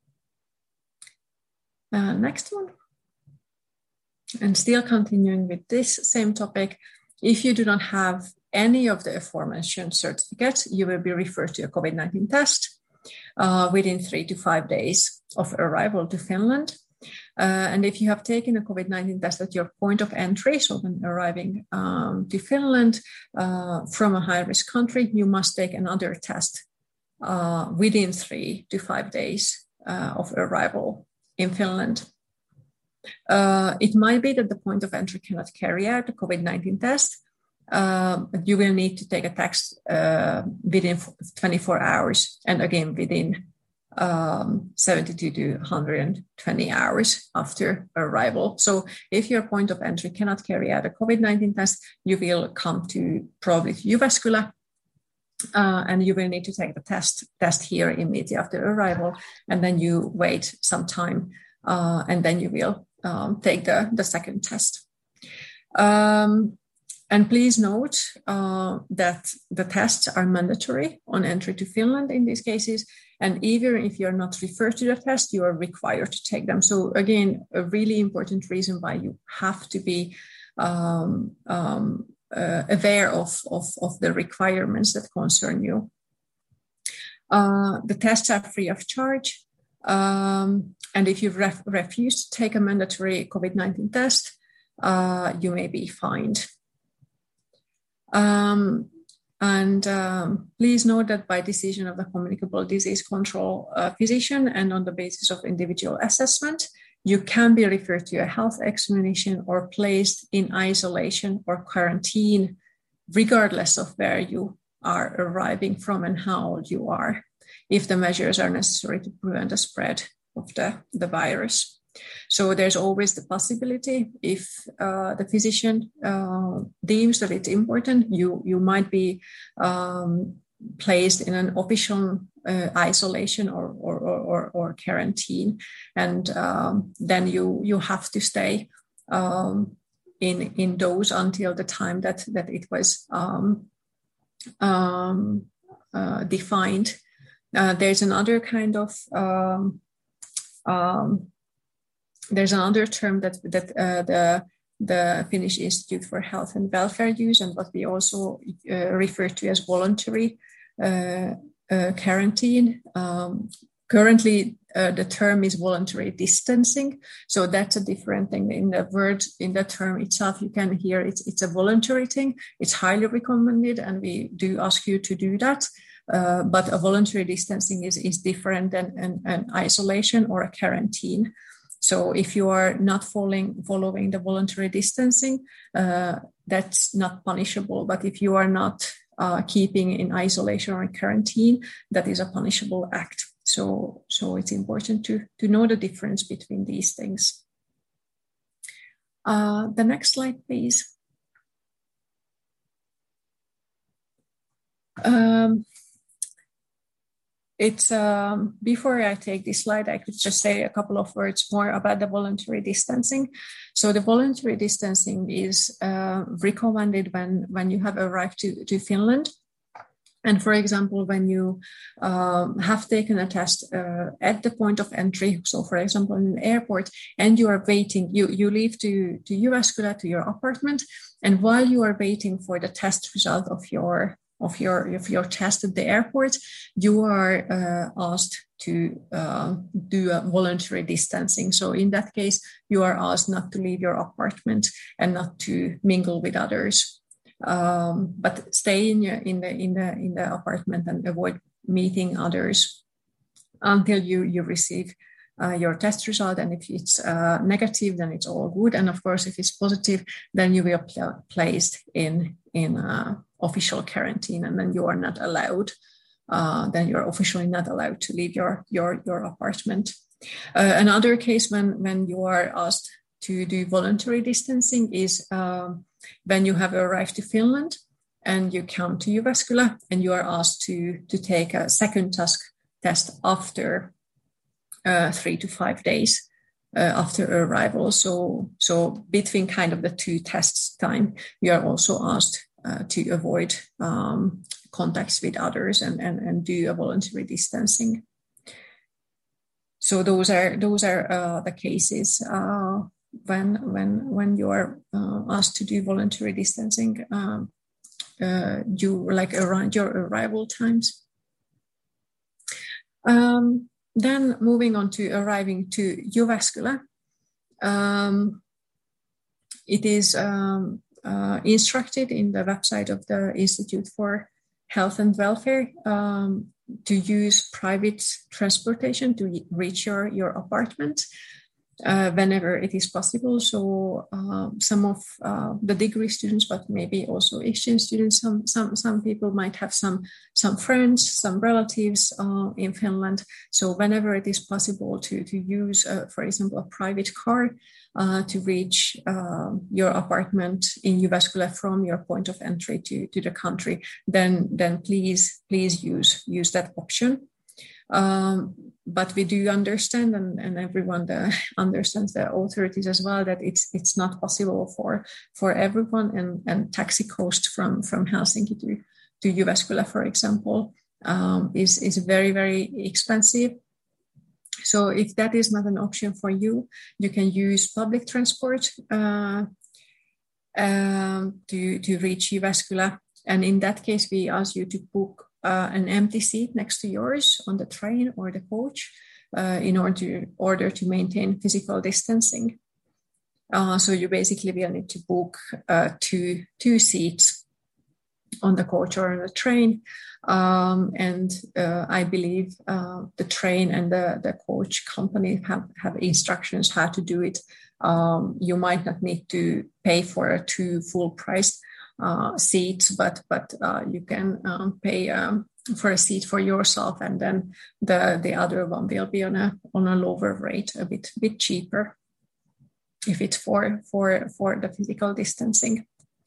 Uh, next one. And still continuing with this same topic, if you do not have any of the aforementioned certificates, you will be referred to a COVID nineteen test uh, within three to five days of arrival to Finland. Uh, and if you have taken a COVID nineteen test at your point of entry, so when arriving um, to Finland uh, from a high-risk country, you must take another test uh, within three to five days uh, of arrival in Finland. Uh, it might be that the point of entry cannot carry out a COVID nineteen test, uh, but you will need to take a test uh, within twenty-four hours, and again within um, seventy-two to one hundred twenty hours after arrival. So if your point of entry cannot carry out a COVID nineteen test, you will come to probably to Jyväskylä, uh, and you will need to take the test, test here immediately after arrival, and then you wait some time, uh, and then you will Um, take the, the second test. Um, and please note uh, that the tests are mandatory on entry to Finland in these cases. And even if you're not referred to the test, you are required to take them. So again, a really important reason why you have to be um, um, uh, aware of, of, of the requirements that concern you. Uh, the tests are free of charge. Um, and if you ref- refuse to take a mandatory COVID nineteen test, uh, you may be fined. Um, and um, please note that by decision of the communicable disease control uh, physician and on the basis of individual assessment, you can be referred to a health examination or placed in isolation or quarantine, regardless of where you are arriving from and how old you are, if the measures are necessary to prevent the spread of the, the virus. So there's always the possibility, if uh, the physician uh, deems that it's important, you, you might be um, placed in an official uh, isolation or, or, or, or quarantine. And um, then you, you have to stay um, in, in those until the time that, that it was um, um, uh, defined. Uh, there's another kind of um, um, there's another term that that uh, the the Finnish Institute for Health and Welfare use, and what we also uh, refer to as voluntary uh, uh, quarantine. Um, currently, uh, the term is voluntary distancing, so that's a different thing. In the word, in the term itself, you can hear it's it's a voluntary thing. It's highly recommended, and we do ask you to do that. Uh, but a voluntary distancing is, is different than an, an isolation or a quarantine. So if you are not following, following the voluntary distancing, uh, that's not punishable. But if you are not uh, keeping in isolation or in quarantine, that is a punishable act. So, so it's important to, to know the difference between these things. Uh, the next slide, please. Um, It's um, before I take this slide, I could just say a couple of words more about the voluntary distancing. So the voluntary distancing is uh, recommended when, when you have arrived to, to Finland. And for example, when you um, have taken a test uh, at the point of entry, so for example, in an airport, and you are waiting, you, you leave to, to Jyväskylä, to your apartment, and while you are waiting for the test result of your of your of your test at the airport, you are uh, asked to uh, do a voluntary distancing. So in that case, you are asked not to leave your apartment and not to mingle with others, um, but stay in your, in the in the in the apartment and avoid meeting others until you you receive uh, your test result. And if it's uh, negative, then it's all good. And of course, if it's positive, then you will be placed in in uh, official quarantine, and then you are not allowed, uh, then you're officially not allowed to leave your, your, your apartment. Uh, another case when, when you are asked to do voluntary distancing is um, when you have arrived to Finland and you come to Jyväskylä and you are asked to, to take a second task test after uh, three to five days uh, after arrival. So, so between kind of the two tests time, you are also asked Uh, to avoid um, contacts with others and, and, and do a voluntary distancing. So those are those are uh, the cases uh, when when when you are uh, asked to do voluntary distancing. Um, uh, you like around your arrival times. Um, then moving on to arriving to Jyväskylä. Um, it is um, uh, instructed in the website of the Institute for Health and Welfare um, to use private transportation to reach your, your apartment uh, whenever it is possible. So um, some of uh, the degree students, but maybe also exchange students, some some some people might have some some friends, some relatives uh, in Finland. So whenever it is possible to to use, uh, for example, a private car uh, to reach uh, your apartment in Jyväskylä from your point of entry to, to the country, then then please please use use that option. Um, but we do understand, and, and everyone the, understands, the authorities as well, that it's it's not possible for for everyone, and, and taxi cost from from Helsinki to to Jyväskylä, for example, um, is is very very expensive. So if that is not an option for you, you can use public transport uh, um, to to reach Jyväskylä, and in that case, we ask you to book Uh, an empty seat next to yours on the train or the coach uh, in order to, order to maintain physical distancing. Uh, so you basically will need to book uh, two, two seats on the coach or on the train. Um, and uh, I believe uh, the train and the, the coach company have, have instructions how to do it. Um, you might not need to pay for two full price Uh, seats, but but uh, you can um, pay um, for a seat for yourself, and then the the other one will be on a on a lower rate, a bit bit cheaper, if it's for for for the physical distancing.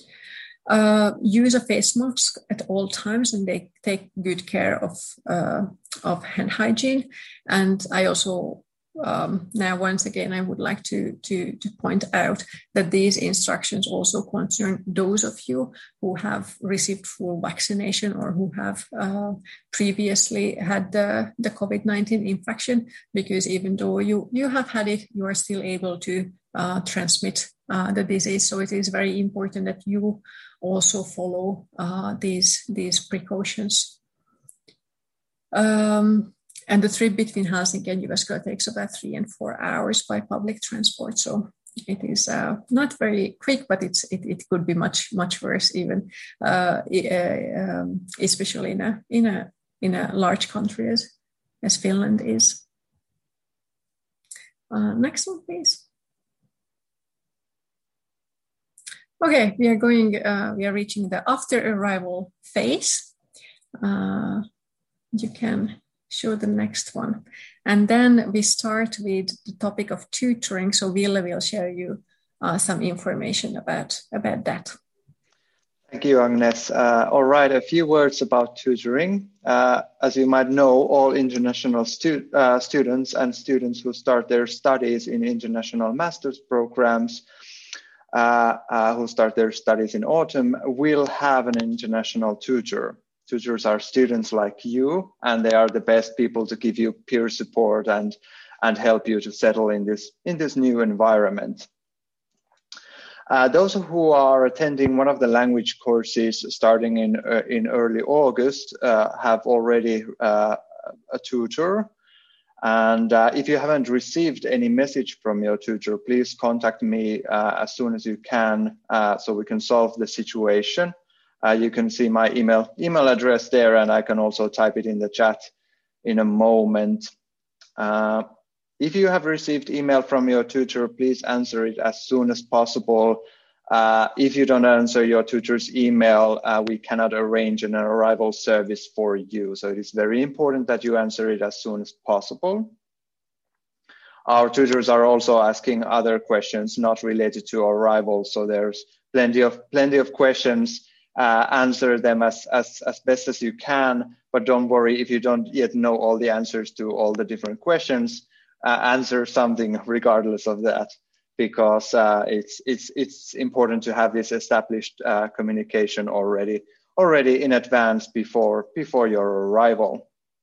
Uh, use a face mask at all times, and they take good care of uh, of hand hygiene. And I also Um, now, once again, I would like to, to, to point out that these instructions also concern those of you who have received full vaccination or who have uh, previously had the, the COVID nineteen infection, because even though you, you have had it, you are still able to uh, transmit uh, the disease. So it is very important that you also follow uh, these, these precautions. Um, And the trip between Helsinki and Jyväskylä takes about three and four hours by public transport. So it is uh, not very quick, but it's it, it could be much much worse even, uh, uh, um, especially in a in a in a large country as as Finland is. Uh, next one, please. Okay, we are going. Uh, we are reaching the after arrival phase. Uh, you can show the next one. And then we start with the topic of tutoring. So Ville will share you uh, some information about, about that. Thank you, Agnes. Uh, all right, a few words about tutoring. Uh, as you might know, all international stu- uh, students and students who start their studies in international master's programs, uh, uh, who start their studies in autumn, will have an international tutor. Tutors are students like you, and they are the best people to give you peer support and and help you to settle in this in this new environment. Uh, those who are attending one of the language courses starting in uh, in early August uh, have already uh, a tutor. And uh, if you haven't received any message from your tutor, please contact me uh, as soon as you can, uh, so we can solve the situation. Uh, you can see my email email address there, and I can also type it in the chat in a moment. Uh, if you have received email from your tutor, please answer it as soon as possible. Uh, if you don't answer your tutor's email, uh, we cannot arrange an arrival service for you. So it is very important that you answer it as soon as possible. Our tutors are also asking other questions not related to arrival, so there's plenty of plenty of questions. Uh, answer them as, as, as best as you can, but don't worry if you don't yet know all the answers to all the different questions. Uh, answer something regardless of that, because uh, it's it's it's important to have this established uh, communication already already in advance before before your arrival.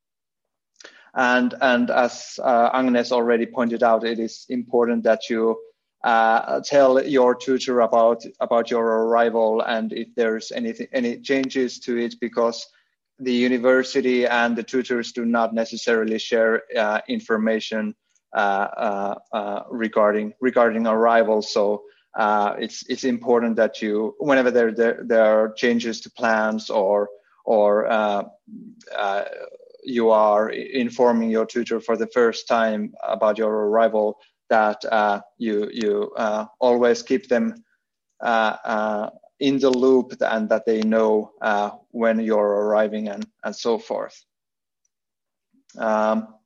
And and as uh, Agnes already pointed out, it is important that you Uh, tell your tutor about about your arrival and if there's anything any changes to it, because the university and the tutors do not necessarily share uh, information uh, uh, uh, regarding regarding arrival. So uh, it's it's important that you, whenever there there, there are changes to plans or or uh, uh, you are informing your tutor for the first time about your arrival, that uh, you you uh, always keep them uh, uh, in the loop, and that they know uh, when you're arriving and, and so forth. Um,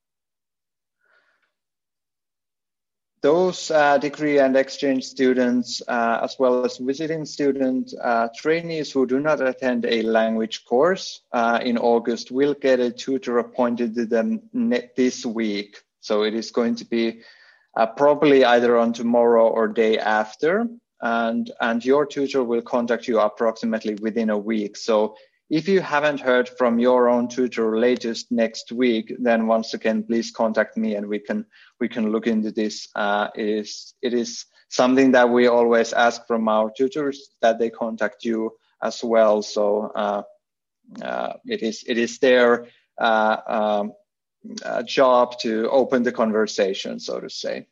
those uh, degree and exchange students, uh, as well as visiting student uh, trainees who do not attend a language course uh, in August, will get a tutor appointed to them this week. So it is going to be uh, probably either on tomorrow or day after, and, and your tutor will contact you approximately within a week. So if you haven't heard from your own tutor latest next week, then once again, please contact me and we can we can look into this. Uh, it is it is something that we always ask from our tutors, that they contact you as well. So uh, uh, it is it is their uh, um, uh, job to open the conversation, so to say.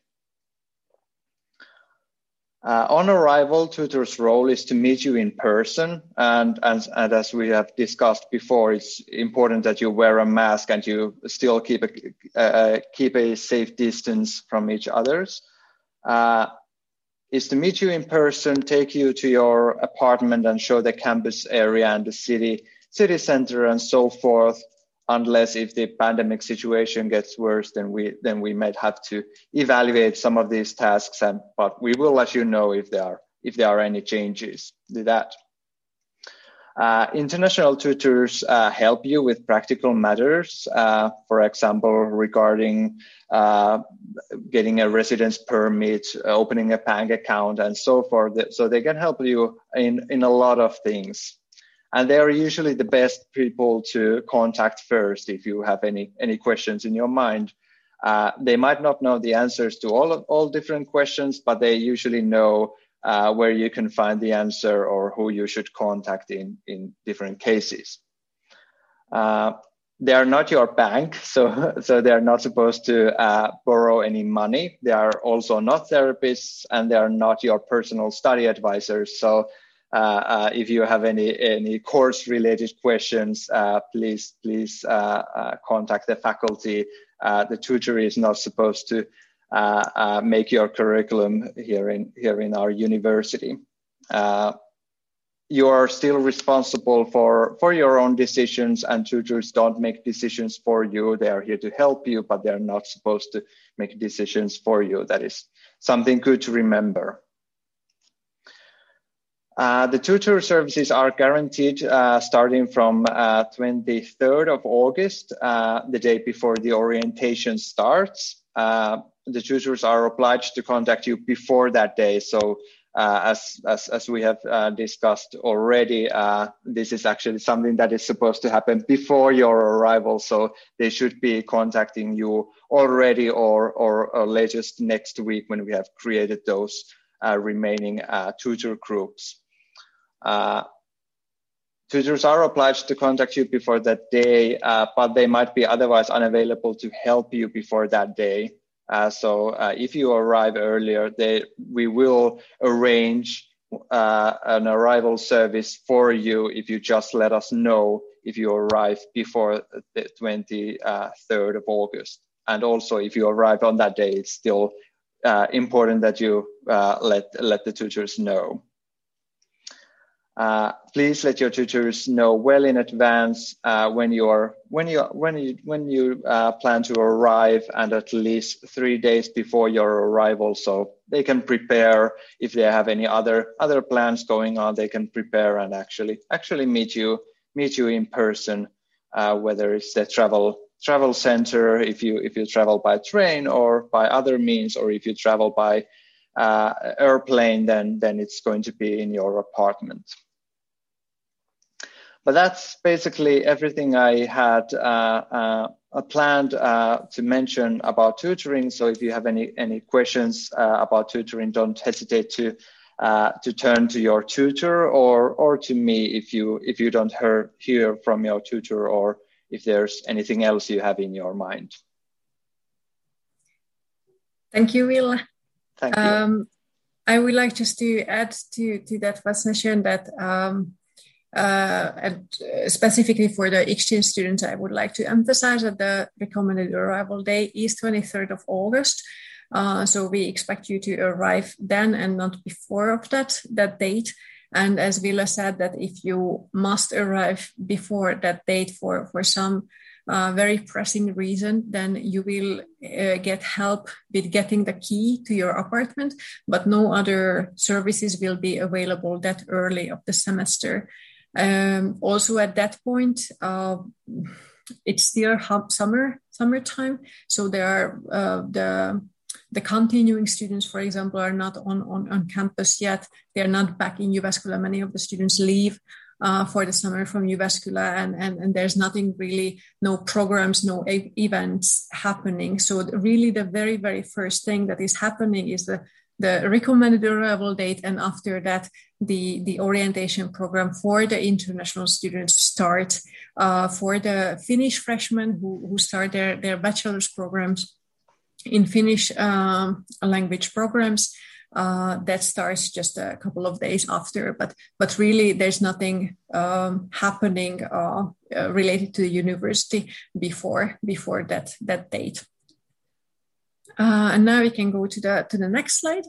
Uh, on arrival, tutor's role is to meet you in person, and, and, and as we have discussed before, it's important that you wear a mask and you still keep a, uh, keep a safe distance from each others. Uh, is to meet you in person, take you to your apartment and show the campus area and the city, city center and so forth. Unless if the pandemic situation gets worse, then we then we might have to evaluate some of these tasks, and but we will let you know if there are if there are any changes to that. Uh, international tutors uh, help you with practical matters, uh, for example, regarding uh, getting a residence permit, opening a bank account, and so forth. So they can help you in in a lot of things. And they are usually the best people to contact first if you have any any questions in your mind. Uh, they might not know the answers to all of all different questions, but they usually know uh, where you can find the answer or who you should contact in in different cases. Uh, they are not your bank, so so they are not supposed to uh, borrow any money. They are also not therapists, and they are not your personal study advisors. So. Uh, uh, if you have any any course-related questions, uh, please please uh, uh, contact the faculty. Uh, the tutor is not supposed to uh, uh, make your curriculum here in here in our university. Uh, you are still responsible for for your own decisions, and tutors don't make decisions for you. They are here to help you, but they are not supposed to make decisions for you. That is something good to remember. Uh, the tutor services are guaranteed uh, starting from uh, twenty-third of August, uh, the day before the orientation starts. Uh, the tutors are obliged to contact you before that day. So uh, as, as, as we have uh, discussed already, uh, this is actually something that is supposed to happen before your arrival. So they should be contacting you already or, or, or latest next week when we have created those uh, remaining uh, tutor groups. Uh, tutors are obliged to contact you before that day, uh, but they might be otherwise unavailable to help you before that day. Uh, so uh, if you arrive earlier, they, we will arrange uh, an arrival service for you if you just let us know if you arrive before the twenty-third of August. And also if you arrive on that day, it's still uh, important that you uh, let, let the tutors know. Uh, please let your tutors know well in advance uh, when you are when you when you when you uh, plan to arrive, and at least three days before your arrival, so they can prepare. If they have any other other plans going on, they can prepare and actually actually meet you meet you in person, uh, whether it's the travel travel center, if you if you travel by train or by other means, or if you travel by uh, airplane, then then it's going to be in your apartment. But that's basically everything I had uh, uh, planned uh, to mention about tutoring. So if you have any any questions uh, about tutoring, don't hesitate to uh, to turn to your tutor or or to me if you if you don't hear hear from your tutor, or if there's anything else you have in your mind. Thank you, Will. Thank you. Um, I would like just to add to, to that first session that um, uh, and specifically for the exchange students, I would like to emphasize that the recommended arrival day is twenty-third of August. Uh, so we expect you to arrive then and not before of that, that date. And as Ville said, that if you must arrive before that date for, for some uh, very pressing reason, then you will uh, get help with getting the key to your apartment, but no other services will be available that early of the semester. Um, also at that point, uh, it's still summer, summertime. So there are uh, the The continuing students, for example, are not on, on, on campus yet. They're not back in Jyväskylä. Many of the students leave uh, for the summer from Jyväskylä, and, and, and there's nothing really, no programs, no e- events happening. So really the very, very first thing that is happening is the, the recommended arrival date, and after that, the, the orientation program for the international students start. Uh, for the Finnish freshmen who, who start their, their bachelor's programs in Finnish um, language programs, uh, that starts just a couple of days after. But but really, there's nothing um, happening uh, uh, related to the university before before that that date. Uh, and now we can go to the to the next slide.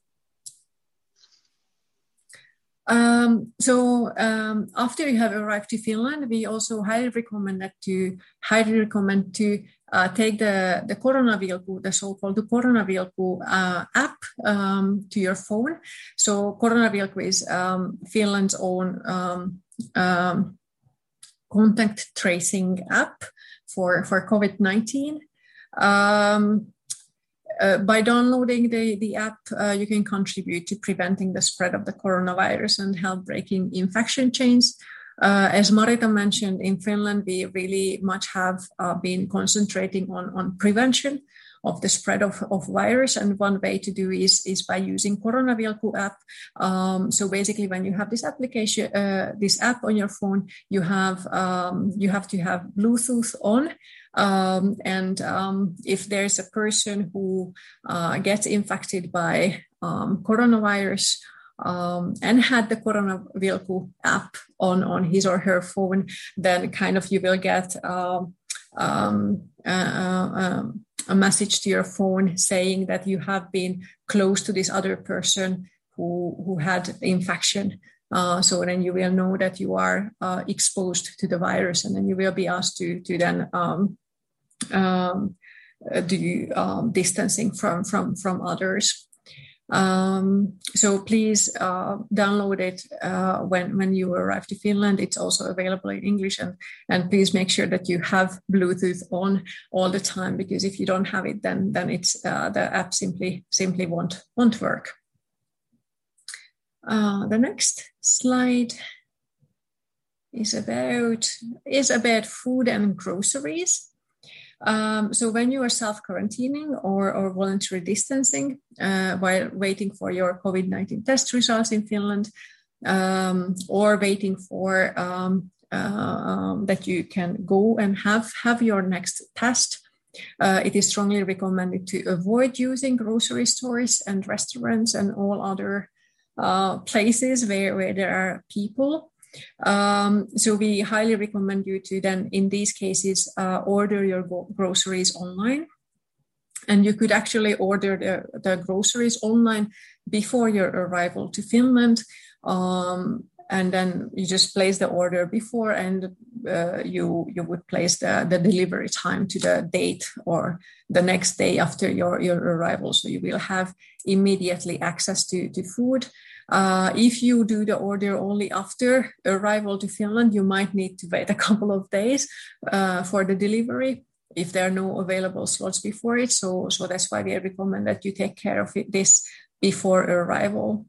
Um, so um, after you have arrived to Finland, we also highly recommend that to highly recommend to uh, take the the Koronavilkku, the so-called Koronavilkku uh, app um, to your phone. So Koronavilkku is um, Finland's own um, um, contact tracing app for for COVID nineteen. Um, Uh, by downloading the, the app, uh, you can contribute to preventing the spread of the coronavirus and help breaking infection chains. Uh, as Marita mentioned, in Finland, we really much have uh, been concentrating on, on prevention of the spread of, of virus. And one way to do is, is by using Koronavilkku app. Um, so basically, when you have this application, uh, this app on your phone, you have um, you have to have Bluetooth on. Um, and um, if there's a person who uh, gets infected by um, coronavirus um, and had the Koronavilkku app on, on his or her phone, then kind of you will get uh, um, uh, uh, a message to your phone saying that you have been close to this other person who, who had the infection. Uh, so then you will know that you are uh, exposed to the virus, and then you will be asked to, to then um, um, do um, distancing from, from, from others. Um, so please uh, download it uh, when, when you arrive to Finland. It's also available in English, and, and please make sure that you have Bluetooth on all the time, because if you don't have it, then, then it's, uh, the app simply, simply won't, won't work. Uh, the next slide is about, is about food and groceries. Um, so when you are self-quarantining or, or voluntary distancing uh, while waiting for your COVID nineteen test results in Finland, um, or waiting for um, uh, that you can go and have, have your next test, uh, it is strongly recommended to avoid using grocery stores and restaurants and all other uh, places where, where there are people. Um, so we highly recommend you to then, in these cases, uh, order your go- groceries online. And you could actually order the, the groceries online before your arrival to Finland. Um, and then you just place the order before, and uh, you you would place the, the delivery time to the date or the next day after your, your arrival. So you will have immediately access to, to food. Uh, if you do the order only after arrival to Finland, you might need to wait a couple of days uh, for the delivery if there are no available slots before it. So, so that's why we recommend that you take care of it, this before arrival.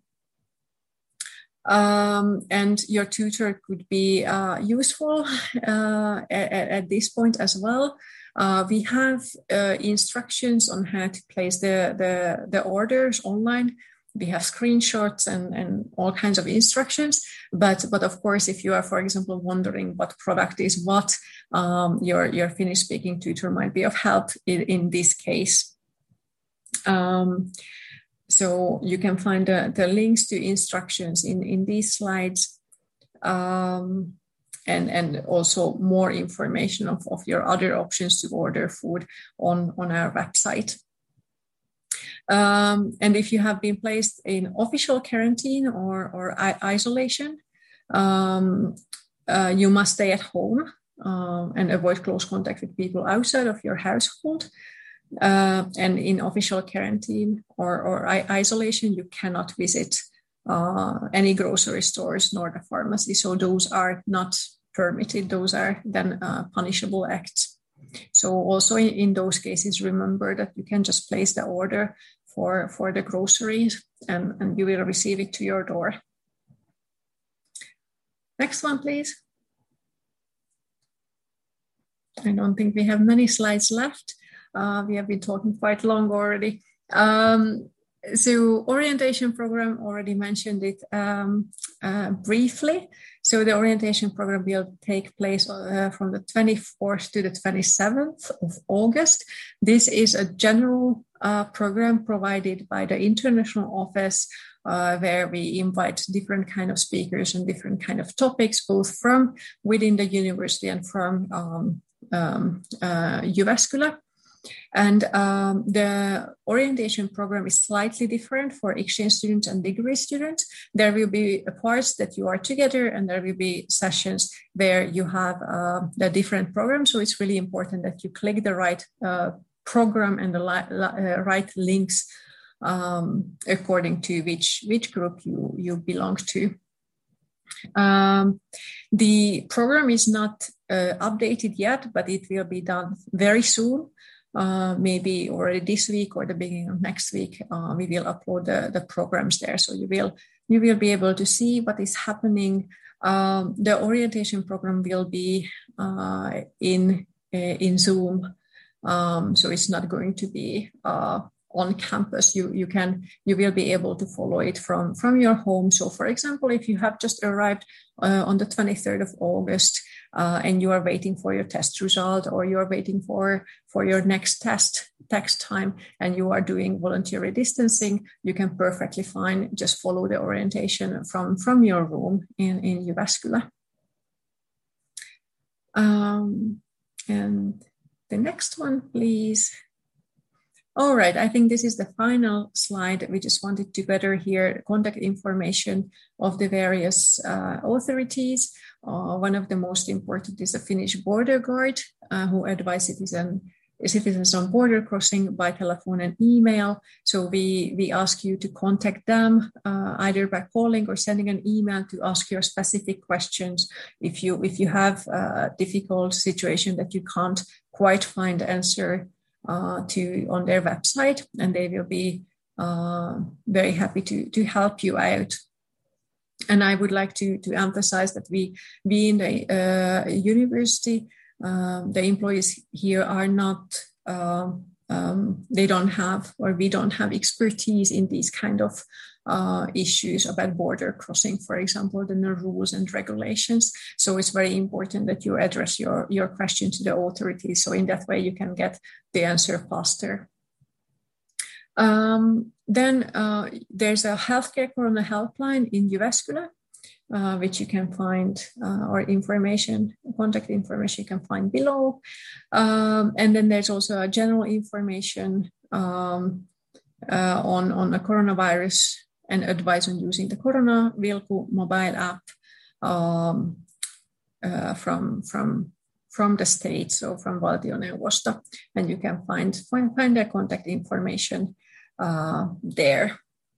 Um, and your tutor could be uh, useful uh, at, at this point as well. Uh, we have uh, instructions on how to place the, the, the orders online. We have screenshots and, and all kinds of instructions. But, but of course, if you are, for example, wondering what product is what, um, your, your Finnish-speaking tutor might be of help in, in this case. Um, so you can find the, the links to instructions in, in these slides, um, and, and also more information of, of your other options to order food on, on our website. Um, and if you have been placed in official quarantine or, or I- isolation, um, uh, you must stay at home uh, and avoid close contact with people outside of your household. Uh, and in official quarantine or, or I- isolation, you cannot visit uh, any grocery stores nor the pharmacy. So those are not permitted. Those are then uh, punishable acts. So also in, in those cases, remember that you can just place the order for, for the groceries and, and you will receive it to your door. Next one, please. I don't think we have many slides left. Uh, we have been talking quite long already. Um, so orientation program, already mentioned it um, uh, briefly. So the orientation program will take place uh, from the twenty-fourth to the twenty-seventh of August. This is a general uh, program provided by the International Office, uh, where we invite different kind of speakers and different kind of topics, both from within the university and from um, um, uh, Jyväskylä. And um, the orientation program is slightly different for exchange students and degree students. There will be parts that you are together and there will be sessions where you have uh, the different programs. So it's really important that you click the right uh, program and the li- li- uh, right links um, according to which, which group you, you belong to. Um, the program is not uh, updated yet, but it will be done very soon. Uh, maybe already this week or the beginning of next week, uh, we will upload the, the programs there. So you will you will be able to see what is happening. Um, the orientation program will be uh, in uh, in Zoom, um, so it's not going to be uh, on campus. You you can you will be able to follow it from from your home. So, for example, if you have just arrived uh, on the twenty-third of August. Uh, and you are waiting for your test result, or you are waiting for, for your next test, text time, and you are doing voluntary distancing, you can perfectly fine just follow the orientation from, from your room in, in Jyväskylä. Um, and the next one, please. All right, I think this is the final slide. We just wanted to better hear contact information of the various uh, authorities. Uh, one of the most important is the Finnish border guard, uh, who advise citizen, citizens on border crossing by telephone and email. So we, we ask you to contact them uh, either by calling or sending an email to ask your specific questions. If you, if you have a difficult situation that you can't quite find the answer Uh, to on their website, and they will be uh, very happy to to help you out. And I would like to to emphasize that we we in the uh, university, um, the employees here are not uh, um, they don't have or we don't have expertise in these kind of uh, issues about border crossing, for example, the rules and regulations. So it's very important that you address your, your question to the authorities. So in that way, you can get the answer faster. Um, then uh, there's a healthcare corona helpline in Jyväskylä, uh, which you can find, uh, or information, contact information you can find below. Um, and then there's also a general information um, uh, on, on the coronavirus and advice on using the Corona Vilku mobile app um, uh, from, from, from the state, so from Valtioneuvosto, and you can find, find, find their contact information uh, there.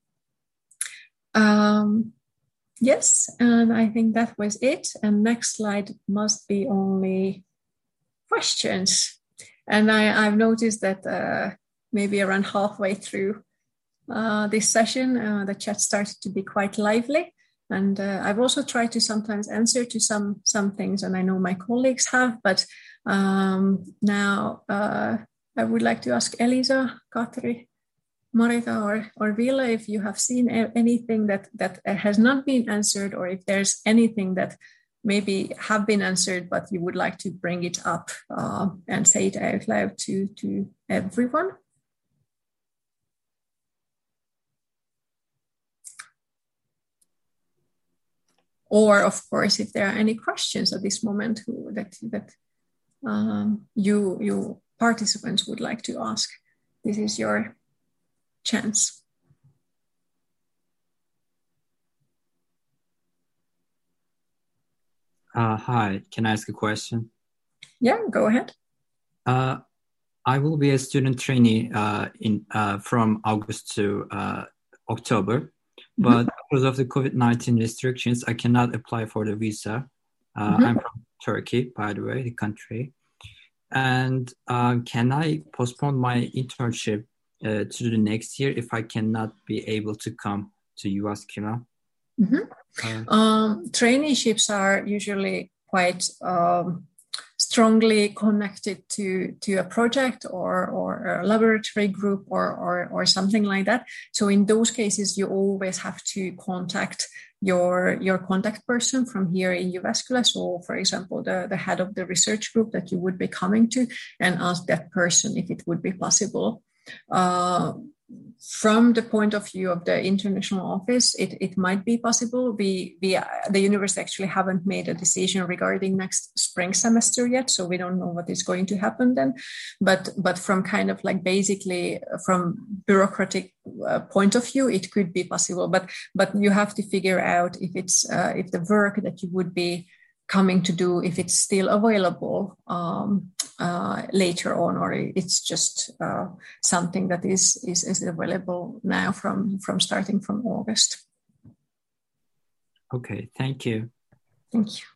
Um, yes, and I think that was it. And next slide must be only questions. And I, I've noticed that uh, maybe around halfway through Uh, this session, uh, the chat started to be quite lively, and uh, I've also tried to sometimes answer to some some things, and I know my colleagues have, but um, now uh, I would like to ask Elisa, Katri, Marita, or, or Ville, if you have seen anything that, that has not been answered, or if there's anything that maybe have been answered, but you would like to bring it up uh, and say it out loud to, to everyone. or of course, if there are any questions at this moment who, that that um, you you participants would like to ask, this is your chance. Uh, hi, can I ask a question? Yeah, go ahead. Uh, I will be a student trainee uh, in uh, from August to uh, October, but mm-hmm. because of the COVID nineteen restrictions, I cannot apply for the visa. Uh, mm-hmm. I'm from Turkey, by the way, the country. And uh, can I postpone my internship uh, to the next year if I cannot be able to come to Jyväskylä? Mm-hmm. Uh, um, traineeships are usually quite um, strongly connected to, to a project or, or a laboratory group or, or, or something like that. So in those cases, you always have to contact your, your contact person from here in Jyväskylä. So for example, the, the head of the research group that you would be coming to, and ask that person if it would be possible. Uh, From the point of view of the international office, it, it might be possible. We, we, the university actually haven't made a decision regarding next spring semester yet, so we don't know what is going to happen then. But, but from kind of like basically from bureaucratic uh, point of view, it could be possible. But, but you have to figure out if it's uh, if the work that you would be coming to do, if it's still available um, uh, later on, or it's just uh, something that is, is is available now from from starting from August. Okay, thank you. Thank you.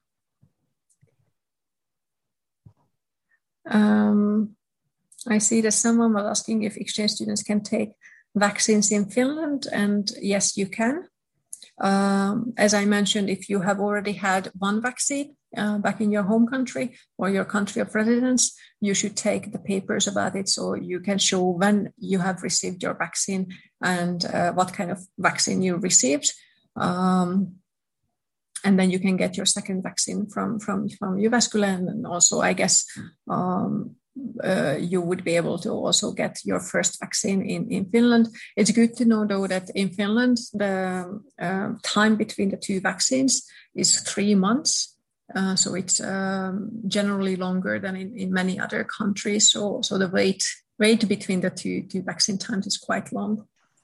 Um, I see that someone was asking if exchange students can take vaccines in Finland, and yes, you can. Um, as I mentioned, if you have already had one vaccine uh, back in your home country or your country of residence, you should take the papers about it so you can show when you have received your vaccine and uh, what kind of vaccine you received. Um, and then you can get your second vaccine from, from, from Jyväskylä. And also, I guess, um, Uh, you would be able to also get your first vaccine in, in Finland. It's good to know, though, that in Finland, the uh, time between the two vaccines is three months. Uh, so it's um, generally longer than in, in many other countries. So, so the wait wait between the two, two vaccine times is quite long.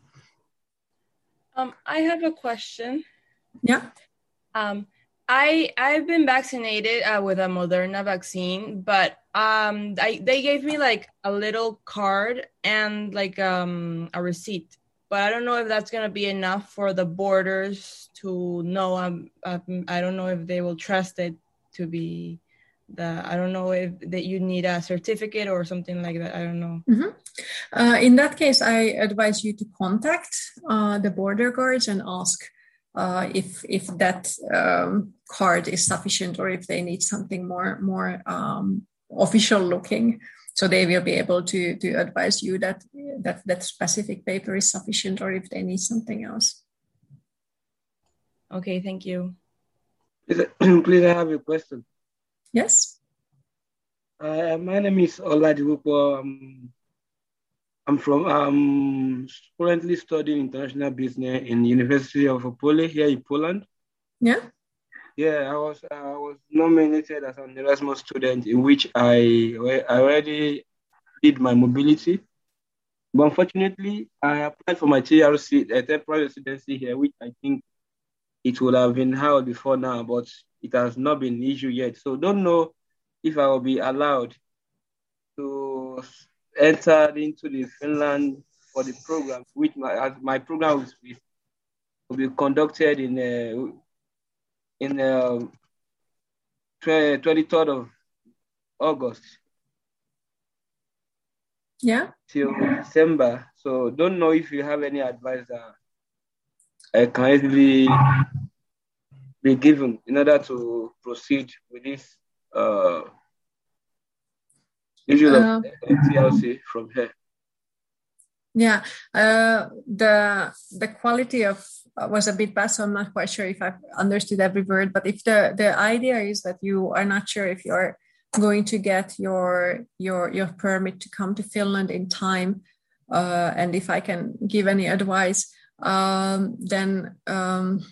Um, I have a question. Yeah. Um, I I've been vaccinated uh, with a Moderna vaccine, but um, I, they gave me like a little card and like um, a receipt. But I don't know if that's gonna be enough for the borders to know. Um, um, I don't know if they will trust it to be the. I don't know if that you need a certificate or something like that. I don't know. Mm-hmm. Uh, in that case, I advise you to contact uh, the border guards and ask. Uh, if if that um, card is sufficient or if they need something more more um, official looking, so they will be able to to advise you that that that specific paper is sufficient or if they need something else. Okay, thank you. Please, I have a question. Yes. Uh, my name is Oladipupo. Um, I'm from um currently studying international business in the University of Opole here in Poland. Yeah. Yeah, I was I was nominated as an Erasmus student, in which I I already did my mobility. But unfortunately, I applied for my T R C, a temporary residency here, which I think it would have been held before now, but it has not been issued yet. So don't know if I will be allowed to enter into the Finland for the program, which my as my program will be, will be conducted in uh, in uh, twenty-third of August. Yeah. Till December. So don't know if you have any advice that I can easily be given in order to proceed with this uh, issue uh, of T L C from here. Yeah, uh, the the quality of uh, was a bit bad, so I'm not quite sure if I've understood every word. But if the, the idea is that you are not sure if you're going to get your your your permit to come to Finland in time, uh, and if I can give any advice, um, then um,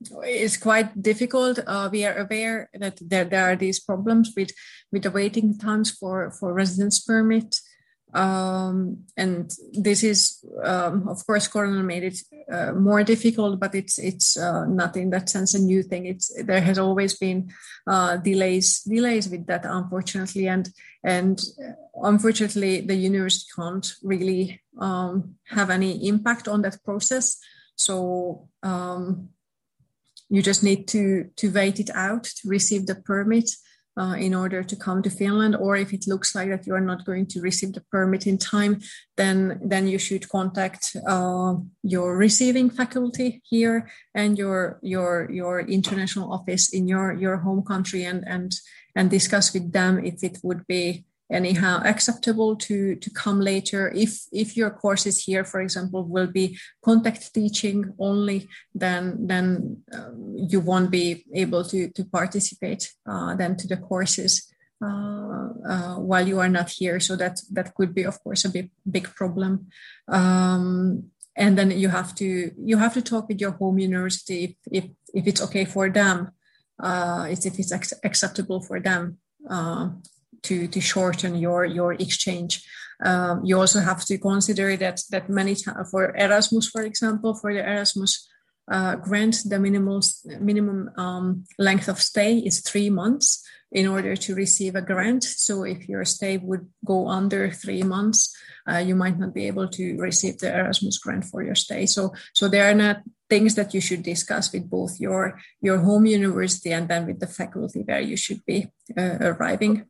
it's quite difficult. Uh, we are aware that there, there are these problems with, with the waiting times for, for residence permit. Um, and this is, um, of course, Corona made it uh, more difficult, but it's it's uh, not in that sense a new thing. It's there has always been uh, delays delays with that, unfortunately, and and unfortunately the university can't really um, have any impact on that process. So um, you just need to to wait it out to receive the permit. Uh, in order to come to Finland, or if it looks like that you are not going to receive the permit in time, then then you should contact uh, your receiving faculty here and your your your international office in your your home country, and and and discuss with them if it would be anyhow acceptable to to come later. If if your courses here, for example, will be contact teaching only, then then um, you won't be able to to participate uh, then to the courses uh, uh, while you are not here. So that that could be, of course, a big big problem. Um, and then you have to you have to talk with your home university if if, if it's okay for them, uh, if it's ac- acceptable for them. Uh, to to shorten your your exchange. Um, you also have to consider that that many times for Erasmus, for example, for the Erasmus uh, grant, the minimal minimum um, length of stay is three months in order to receive a grant. So if your stay would go under three months, uh, you might not be able to receive the Erasmus grant for your stay. So so there are not things that you should discuss with both your your home university and then with the faculty where you should be uh, arriving.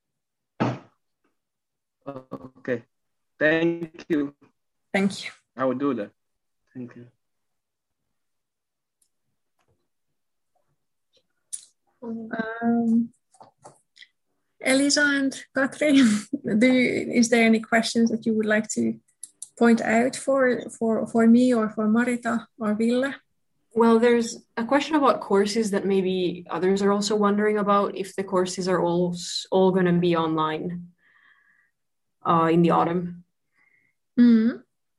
Okay, thank you. Thank you. I will do that. Thank you. Um, Elisa and Katri, do you, is there any questions that you would like to point out for for for me or for Marita or Ville? Well, there's a question about courses that maybe others are also wondering about, if the courses are all all going to be online uh, in the autumn. Mm-hmm.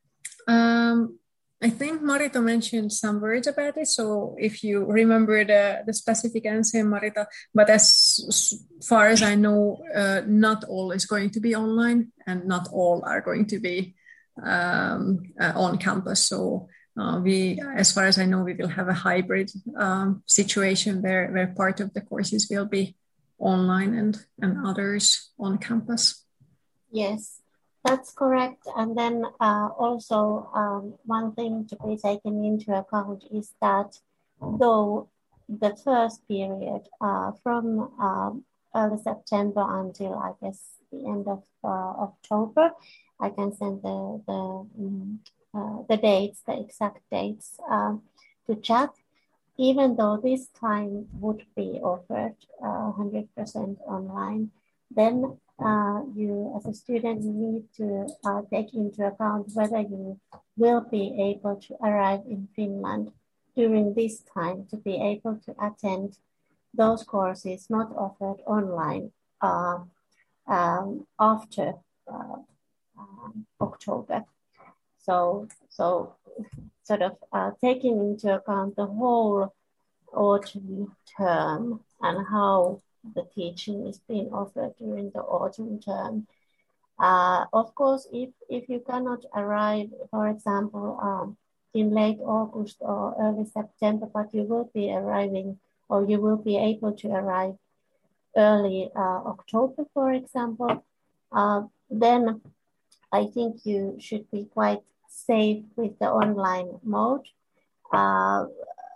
Um, I think Marita mentioned some words about it. So if you remember the, the specific answer, Marita, but as far as I know, uh, not all is going to be online and not all are going to be um, uh, on campus. So uh, we, as far as I know, we will have a hybrid um, situation where, where part of the courses will be online and, and others on campus. Yes, that's correct. And then uh, also um, one thing to be taken into account is that though the first period uh, from um, early September until I guess the end of uh, October, I can send the the, um, uh, the dates, the exact dates uh, to chat. Even though this time would be offered uh, one hundred percent online, then uh, you as a student need to uh, take into account whether you will be able to arrive in Finland during this time to be able to attend those courses not offered online uh, um, after uh, um, October. So, so sort of uh, taking into account the whole autumn term and how the teaching is being offered during the autumn term. Uh, of course, if, if you cannot arrive, for example, um, in late August or early September, but you will be arriving or you will be able to arrive early uh, October, for example, uh, then I think you should be quite safe with the online mode, uh,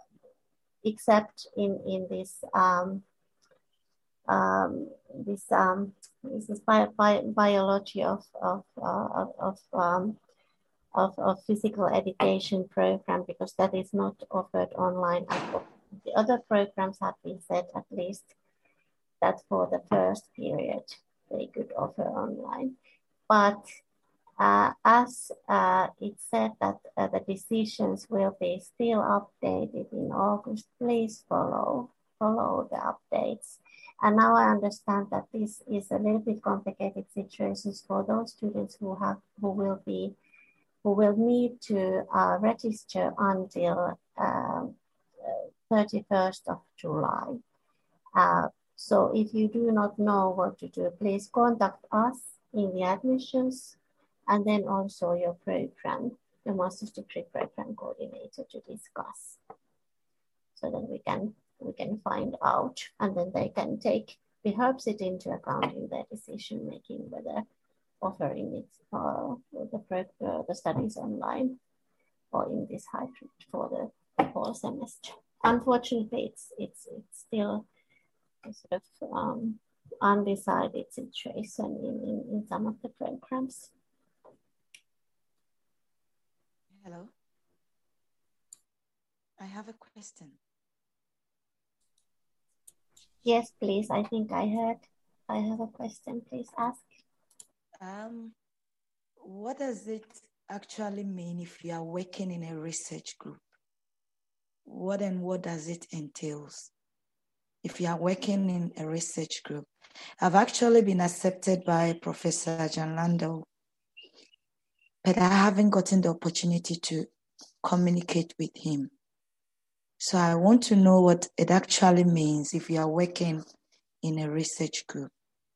except in, in this um, um, this um, this is bio, bio, biology of of uh, of of, um, of of physical education program, because that is not offered online. The other programs have been set at least that for the first period they could offer online, but uh, as uh, it said that uh, the decisions will be still updated in August, please follow follow the updates. And now I understand that this is a little bit complicated situations for those students who have who will be who will need to uh, register until uh, thirty-first of July. Uh, so if you do not know what to do, please contact us in the admissions and then also your program, the master's degree program coordinator to discuss, so that we can we can find out, and then they can take perhaps it into account in their decision making whether offering it uh, the uh, the studies online or in this hybrid for the whole semester. Unfortunately, it's it's it's still a sort of um, undecided situation in, in, in some of the programs. Hello. I have a question. Yes, please. I think I heard. I have a question. Please ask. Um, what does it actually mean if you are working in a research group? What and what does it entail? If you are working in a research group, I've actually been accepted by Professor John Landau, but I haven't gotten the opportunity to communicate with him. So I want to know what it actually means if you are working in a research group.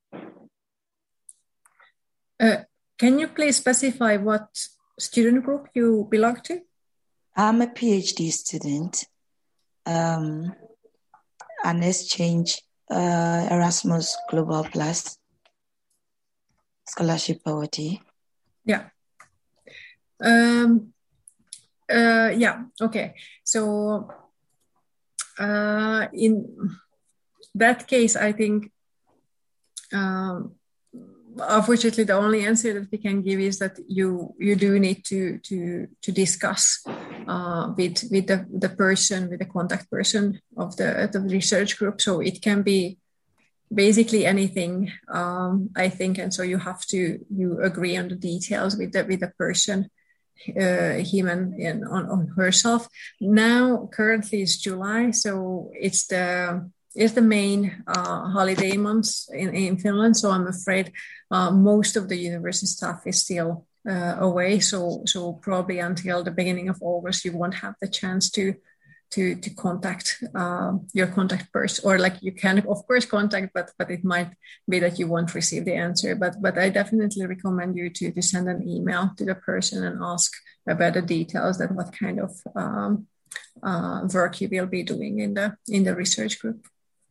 Uh, can you please specify what student group you belong to? I'm a PhD student, um, an exchange uh, Erasmus Global Plus scholarship awardee. Yeah. Um, uh, yeah, okay. So uh, in that case, I think um, unfortunately, the only answer that we can give is that you you do need to to to discuss uh, with with the, the person, with the contact person of the the research group. So it can be basically anything, um, I think, and so you have to you agree on the details with the with the person, uh, him and, and on on herself. Now, currently it's July, so it's the is the main uh, holiday months in, in Finland. So I'm afraid uh, most of the university staff is still uh, away. So so probably until the beginning of August, you won't have the chance to to to contact uh, your contact person, or like you can of course contact, but but it might be that you won't receive the answer. But but I definitely recommend you to to send an email to the person and ask about the details, that what kind of um, uh, work you will be doing in the in the research group.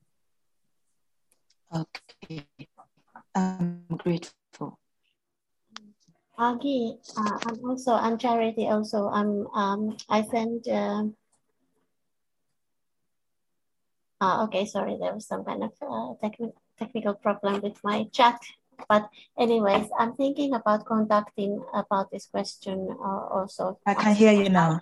Okay, I'm grateful. Agi, uh, and also, and Charity also, um, um, I sent, uh, uh, okay, sorry, there was some kind of uh, techni technical problem with my chat. But anyways, I'm thinking about contacting about this question uh, also. I can hear you now.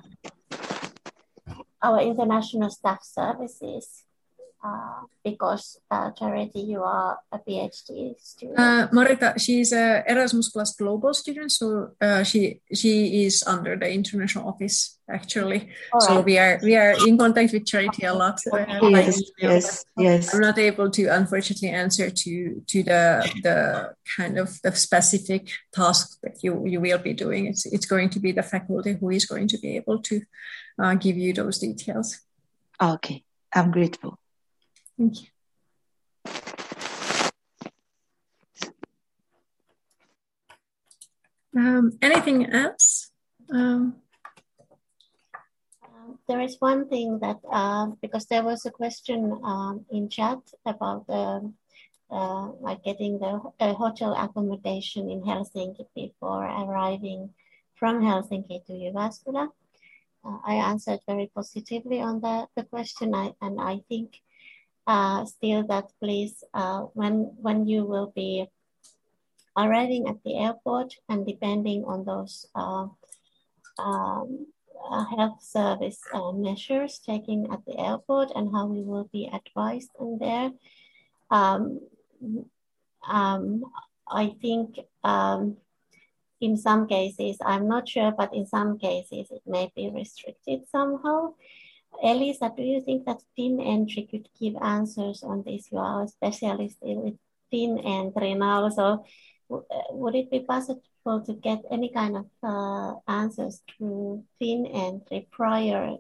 Our international staff services. Uh, because uh, Charity, you are a PhD student. Uh, Marita, she's a Erasmus Plus Global student, so uh, she she is under the international office actually. All so right. we are we are in contact with Charity a lot. Uh, yes, yes, yes. I'm not able to unfortunately answer to to the the kind of the specific task that you you will be doing. It's it's going to be the faculty who is going to be able to uh, give you those details. Okay, I'm grateful. Thank you. Um, anything else? Um, uh, there is one thing that, uh, because there was a question um, in chat about uh, uh, like getting the uh, hotel accommodation in Helsinki before arriving from Helsinki to Jyväskylä. Uh, I answered very positively on the, the question, I, and I think Uh, still that please, uh, when when you will be arriving at the airport, and depending on those uh, um, uh, health service uh, measures taken at the airport and how we will be advised in there, um, um, I think um, in some cases, I'm not sure, but in some cases it may be restricted somehow. Elisa, do you think that FinEntry could give answers on this? You are a specialist with FinEntry now, so would it be possible to get any kind of uh, answers through FinEntry prior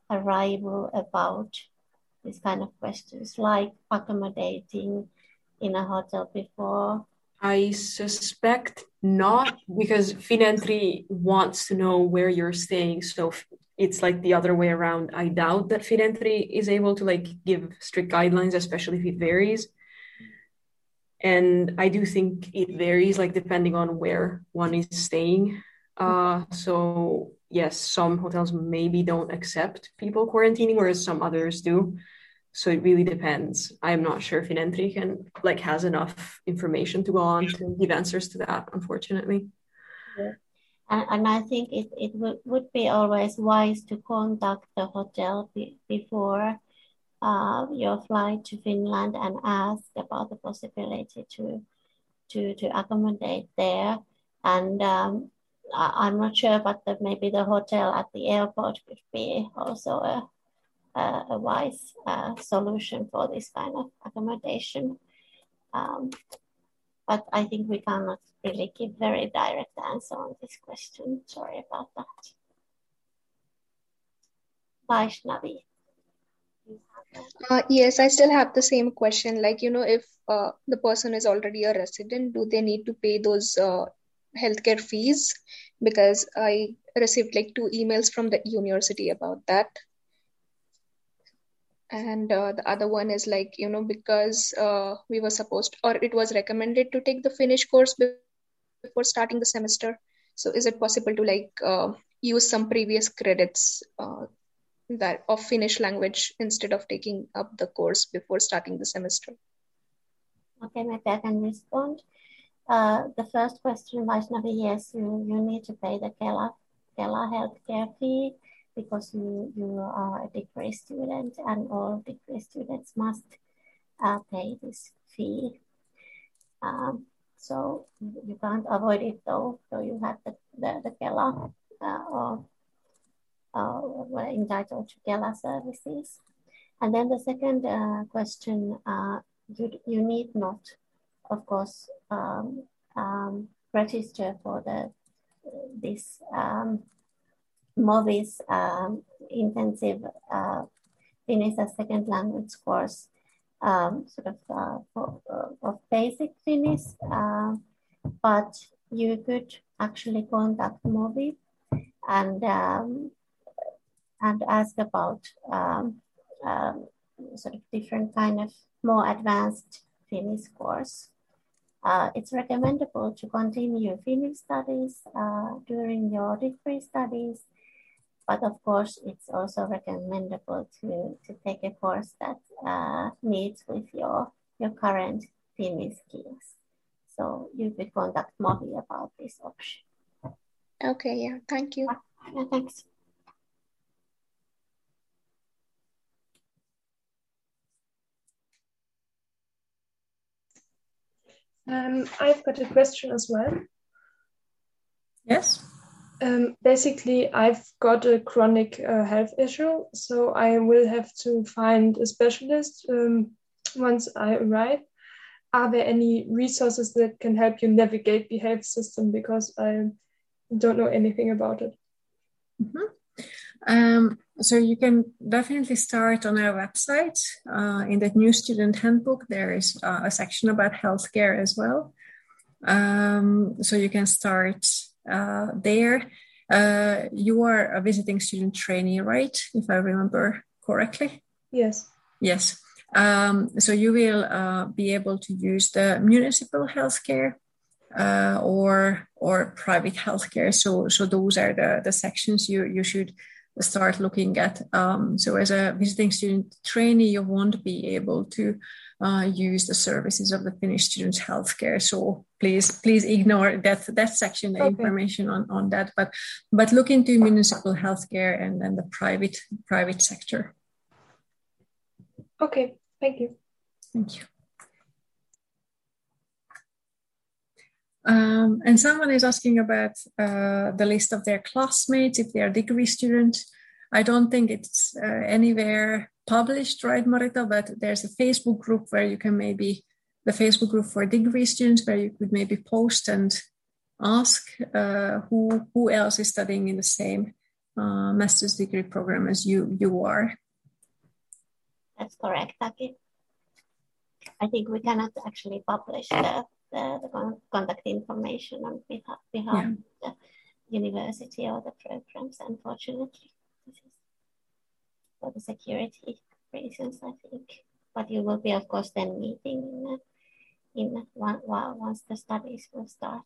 arrival about these kind of questions, like accommodating in a hotel before? I suspect not, because Finentry wants to know where you're staying. So it's like the other way around. I doubt that Finentry is able to like give strict guidelines, especially if it varies. And I do think it varies, like depending on where one is staying. Uh, so yes, some hotels maybe don't accept people quarantining, whereas some others do. So it really depends. I'm not sure if Finentry can like has enough information to go on to give answers to that, unfortunately. Yeah. And, and I think it, it would, would be always wise to contact the hotel be, before uh, your flight to Finland and ask about the possibility to to, to accommodate there. And um, I, I'm not sure, but the, maybe the hotel at the airport could be also a Uh, a wise uh, solution for this kind of accommodation. Um, but I think we cannot really give very direct answer on this question. Sorry about that. Vaishnavi. Uh, yes, I still have the same question. Like, you know, if uh, the person is already a resident, do they need to pay those uh, healthcare fees? Because I received like two emails from the university about that. And uh, the other one is like, you know, because uh, we were supposed, or it was recommended to take the Finnish course before starting the semester. So is it possible to like uh, use some previous credits uh, that of Finnish language instead of taking up the course before starting the semester? Okay, maybe I can respond. Uh, the first question, Vaishnavi, yes, you, you need to pay the Kela, Kela healthcare fee, because you, you are a degree student and all degree students must uh, pay this fee. Um, so you can't avoid it though. So you have the, the, the Kela uh, or uh, were entitled to Kela services. And then the second uh, question, uh, you, you need not, of course, um, um, register for the this um, MOVIS um, intensive uh, Finnish as second language course, um, sort of uh, for, uh, of basic Finnish, uh, but you could actually contact MOVI and um, and ask about um, um, sort of different kind of more advanced Finnish course. Uh, it's recommendable to continue Finnish studies uh, during your degree studies, but of course, it's also recommendable to, to take a course that uh, meets with your, your current Finnish skills. So you could contact MOVI about this option. Okay, yeah, thank you. Yeah, thanks. Um, I've got a question as well. Yes. Um, basically, I've got a chronic uh, health issue, so I will have to find a specialist um, once I arrive. Are there any resources that can help you navigate the health system? Because I don't know anything about it. Mm-hmm. Um, so you can definitely start on our website. Uh, in the new student handbook, there is uh, a section about healthcare as well. Um, so you can start uh, there. Uh, you are a visiting student trainee, right? If I remember correctly. Yes. Yes. Um, so you will uh, be able to use the municipal healthcare uh, or or private healthcare. So so those are the, the sections you, you should start looking at. Um, so as a visiting student trainee, you won't be able to uh, use the services of the Finnish students' healthcare. So please please ignore that that section, the okay. information on, on that. But but look into municipal healthcare and then the private private sector. Okay, thank you. Thank you. Um, and someone is asking about uh, the list of their classmates if they are degree students. I don't think it's uh, anywhere published, right, Marita? But there's a Facebook group where you can maybe, the Facebook group for degree students, where you could maybe post and ask uh, who who else is studying in the same uh, master's degree program as you, you are. That's correct, Taki. I think we cannot actually publish the, the, the contact information on behalf, behalf yeah. of the university or the programs, unfortunately. This is for the security reasons, I think. But you will be, of course, then meeting in, uh, in one, once the studies will start.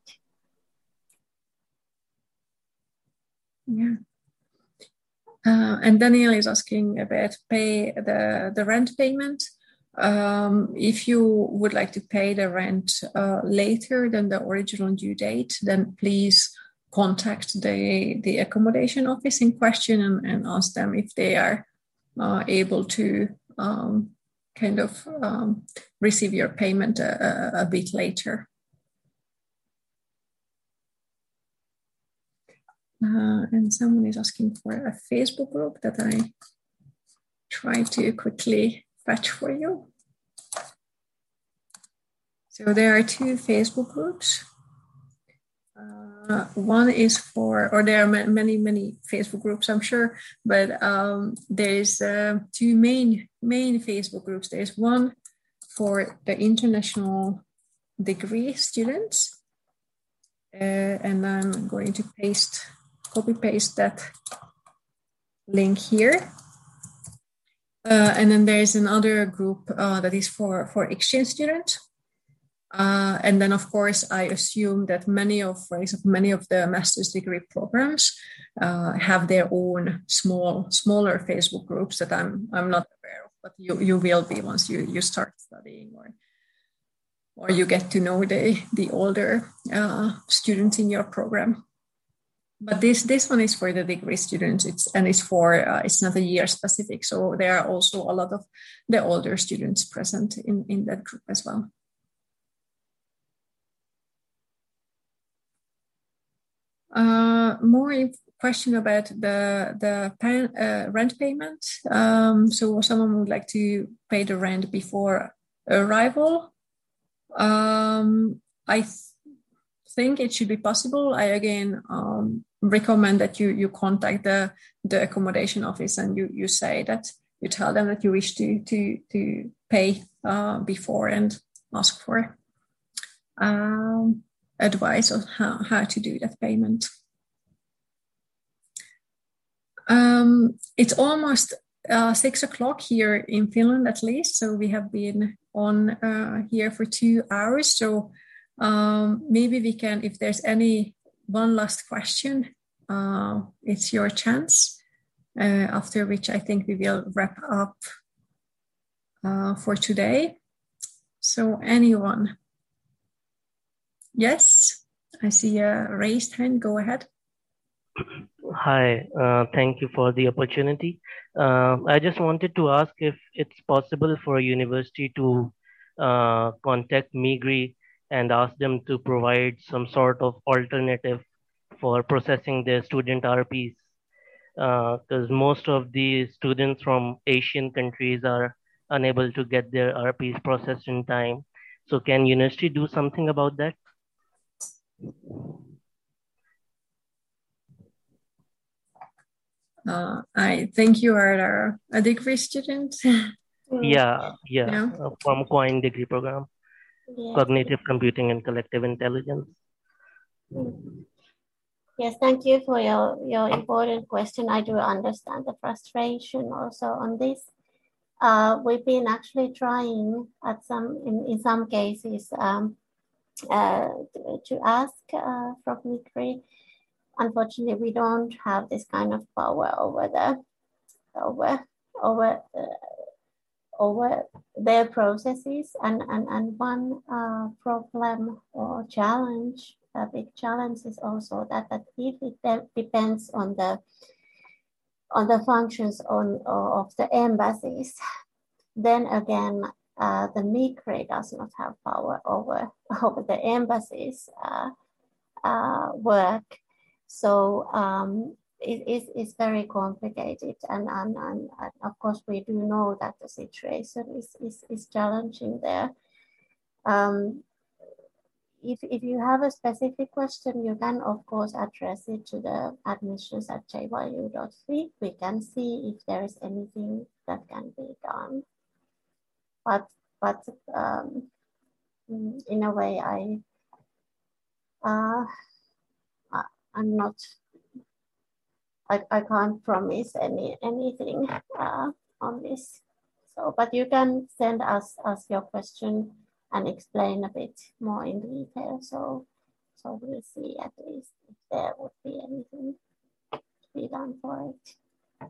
Yeah. Uh, and Daniel is asking about pay the, the rent payment. Um, if you would like to pay the rent uh, later than the original due date, then please contact the, the accommodation office in question and, and ask them if they are uh, able to um, kind of um, receive your payment a, a, a bit later. Uh, and someone is asking for a Facebook group that I try to quickly fetch for you. So there are two Facebook groups. Uh, one is for, or there are many, many Facebook groups, I'm sure, but um, there's uh, two main, main Facebook groups. There's one for the international degree students, uh, and I'm going to paste, copy paste that link here. Uh, and then there's another group uh, that is for, for exchange students. Uh, and then, of course, I assume that many of, for example, many of the master's degree programs uh, have their own small, smaller Facebook groups that I'm I'm not aware of, but you you will be once you you start studying or or you get to know the the older uh, students in your program. But this this one is for the degree students. It's and it's for uh, it's not a year specific, so there are also a lot of the older students present in in that group as well. Uh, more question about the the pan, uh, rent payment. Um, so someone would like to pay the rent before arrival. Um, I th think it should be possible. I again um, recommend that you you contact the the accommodation office and you you say that you tell them that you wish to to to pay uh, before and ask for Um, advice on how, how to do that payment. Um, it's almost uh, six o'clock here in Finland, at least. So we have been on uh, here for two hours. So um, maybe we can, if there's any one last question, uh, it's your chance. Uh, after which I think we will wrap up uh, for today. So anyone? Yes, I see a raised hand. Go ahead. Hi, uh, thank you for the opportunity. Uh, I just wanted to ask if it's possible for a university to uh, contact Migri and ask them to provide some sort of alternative for processing their student R Ps. Because uh, most of the students from Asian countries are unable to get their R Ps processed in time. So can university do something about that? Uh, I think you are a degree student. Yeah, yeah, yeah. Uh, from Coin degree program, yeah. Cognitive Computing and Collective Intelligence. Yes, thank you for your, your important question. I do understand the frustration also on this. Uh, we've been actually trying at some, in, in some cases, um, uh, to, to ask uh, from Migri. Unfortunately, we don't have this kind of power over the over over uh, over their processes, and and and one uh, problem or challenge, a big challenge, is also that that if it de depends on the on the functions on of the embassies, then again uh, the Migri does not have power over over the embassies' uh, uh, work. So um, it is it's very complicated, and, and, and, and of course we do know that the situation is, is, is challenging there. Um, if, if you have a specific question, you can, of course, address it to the admissions at j y u dot f i c. We can see if there is anything that can be done. But, but um, in a way, I, uh, I, I'm not, I, I can't promise any anything uh, on this. So, but you can send us, us your question and explain a bit more in detail. So, so we'll see at least if there would be anything to be done for it.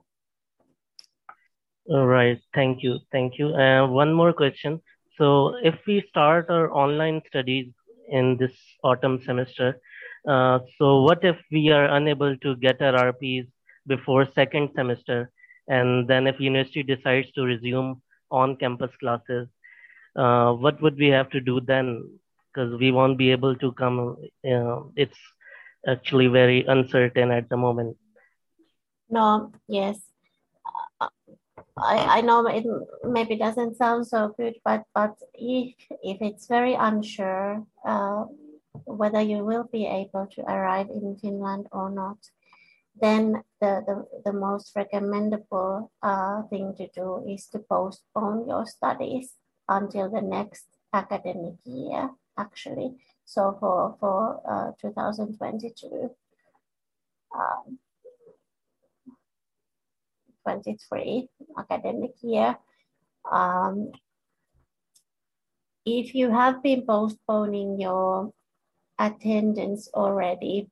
All right, thank you, thank you. And uh, one more question. So if we start our online studies in this autumn semester, uh, so what if we are unable to get our R Ps before second semester? And then if university decides to resume on-campus classes, uh, what would we have to do then? Because we won't be able to come, uh, it's actually very uncertain at the moment. No, yes. Uh, I, I know it maybe doesn't sound so good, but, but if, if it's very unsure uh, whether you will be able to arrive in Finland or not, then the, the, the most recommendable uh, thing to do is to postpone your studies until the next academic year, actually. So for, for uh, two thousand twenty-two, um, twenty-three academic year. Um, if you have been postponing your attendance already,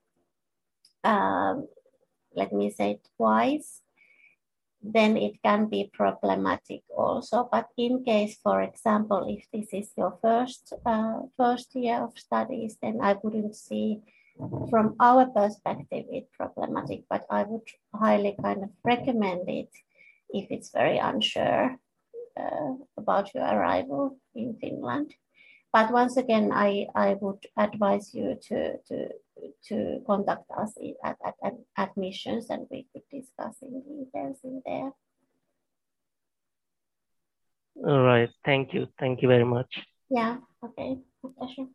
um, let me say twice, then it can be problematic also. But in case, for example, if this is your first uh, first year of studies, then I wouldn't see from our perspective it problematic, but I would highly kind of recommend it if it's very unsure uh, about your arrival in Finland. But once again, I, I would advise you to, to, to contact us at, at, at admissions, and we could discuss in details in there. All right. Thank you. Thank you very much. Yeah. Okay. My pleasure.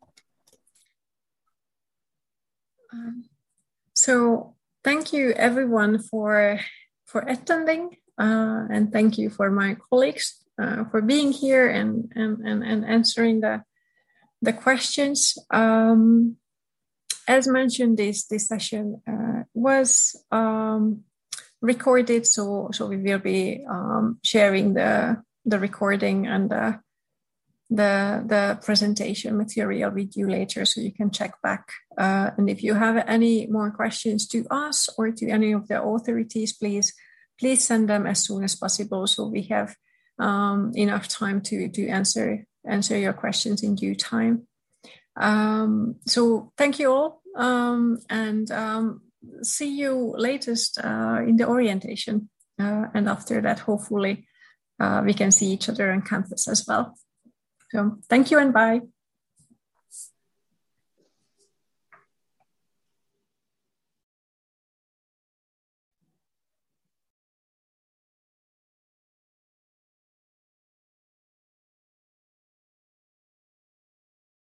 Um, so thank you everyone for for attending, uh, and thank you for my colleagues uh, for being here and and and, and answering the the questions. Um, as mentioned, this this session uh, was um, recorded, so so we will be um, sharing the the recording and the the the presentation material with you later, so you can check back. Uh, and if you have any more questions to us or to any of the authorities, please please send them as soon as possible, so we have um, enough time to to answer answer your questions in due time. Um, so thank you all, um, and um, see you latest uh, in the orientation, uh, and after that, hopefully, uh, we can see each other on campus as well. So thank you and bye.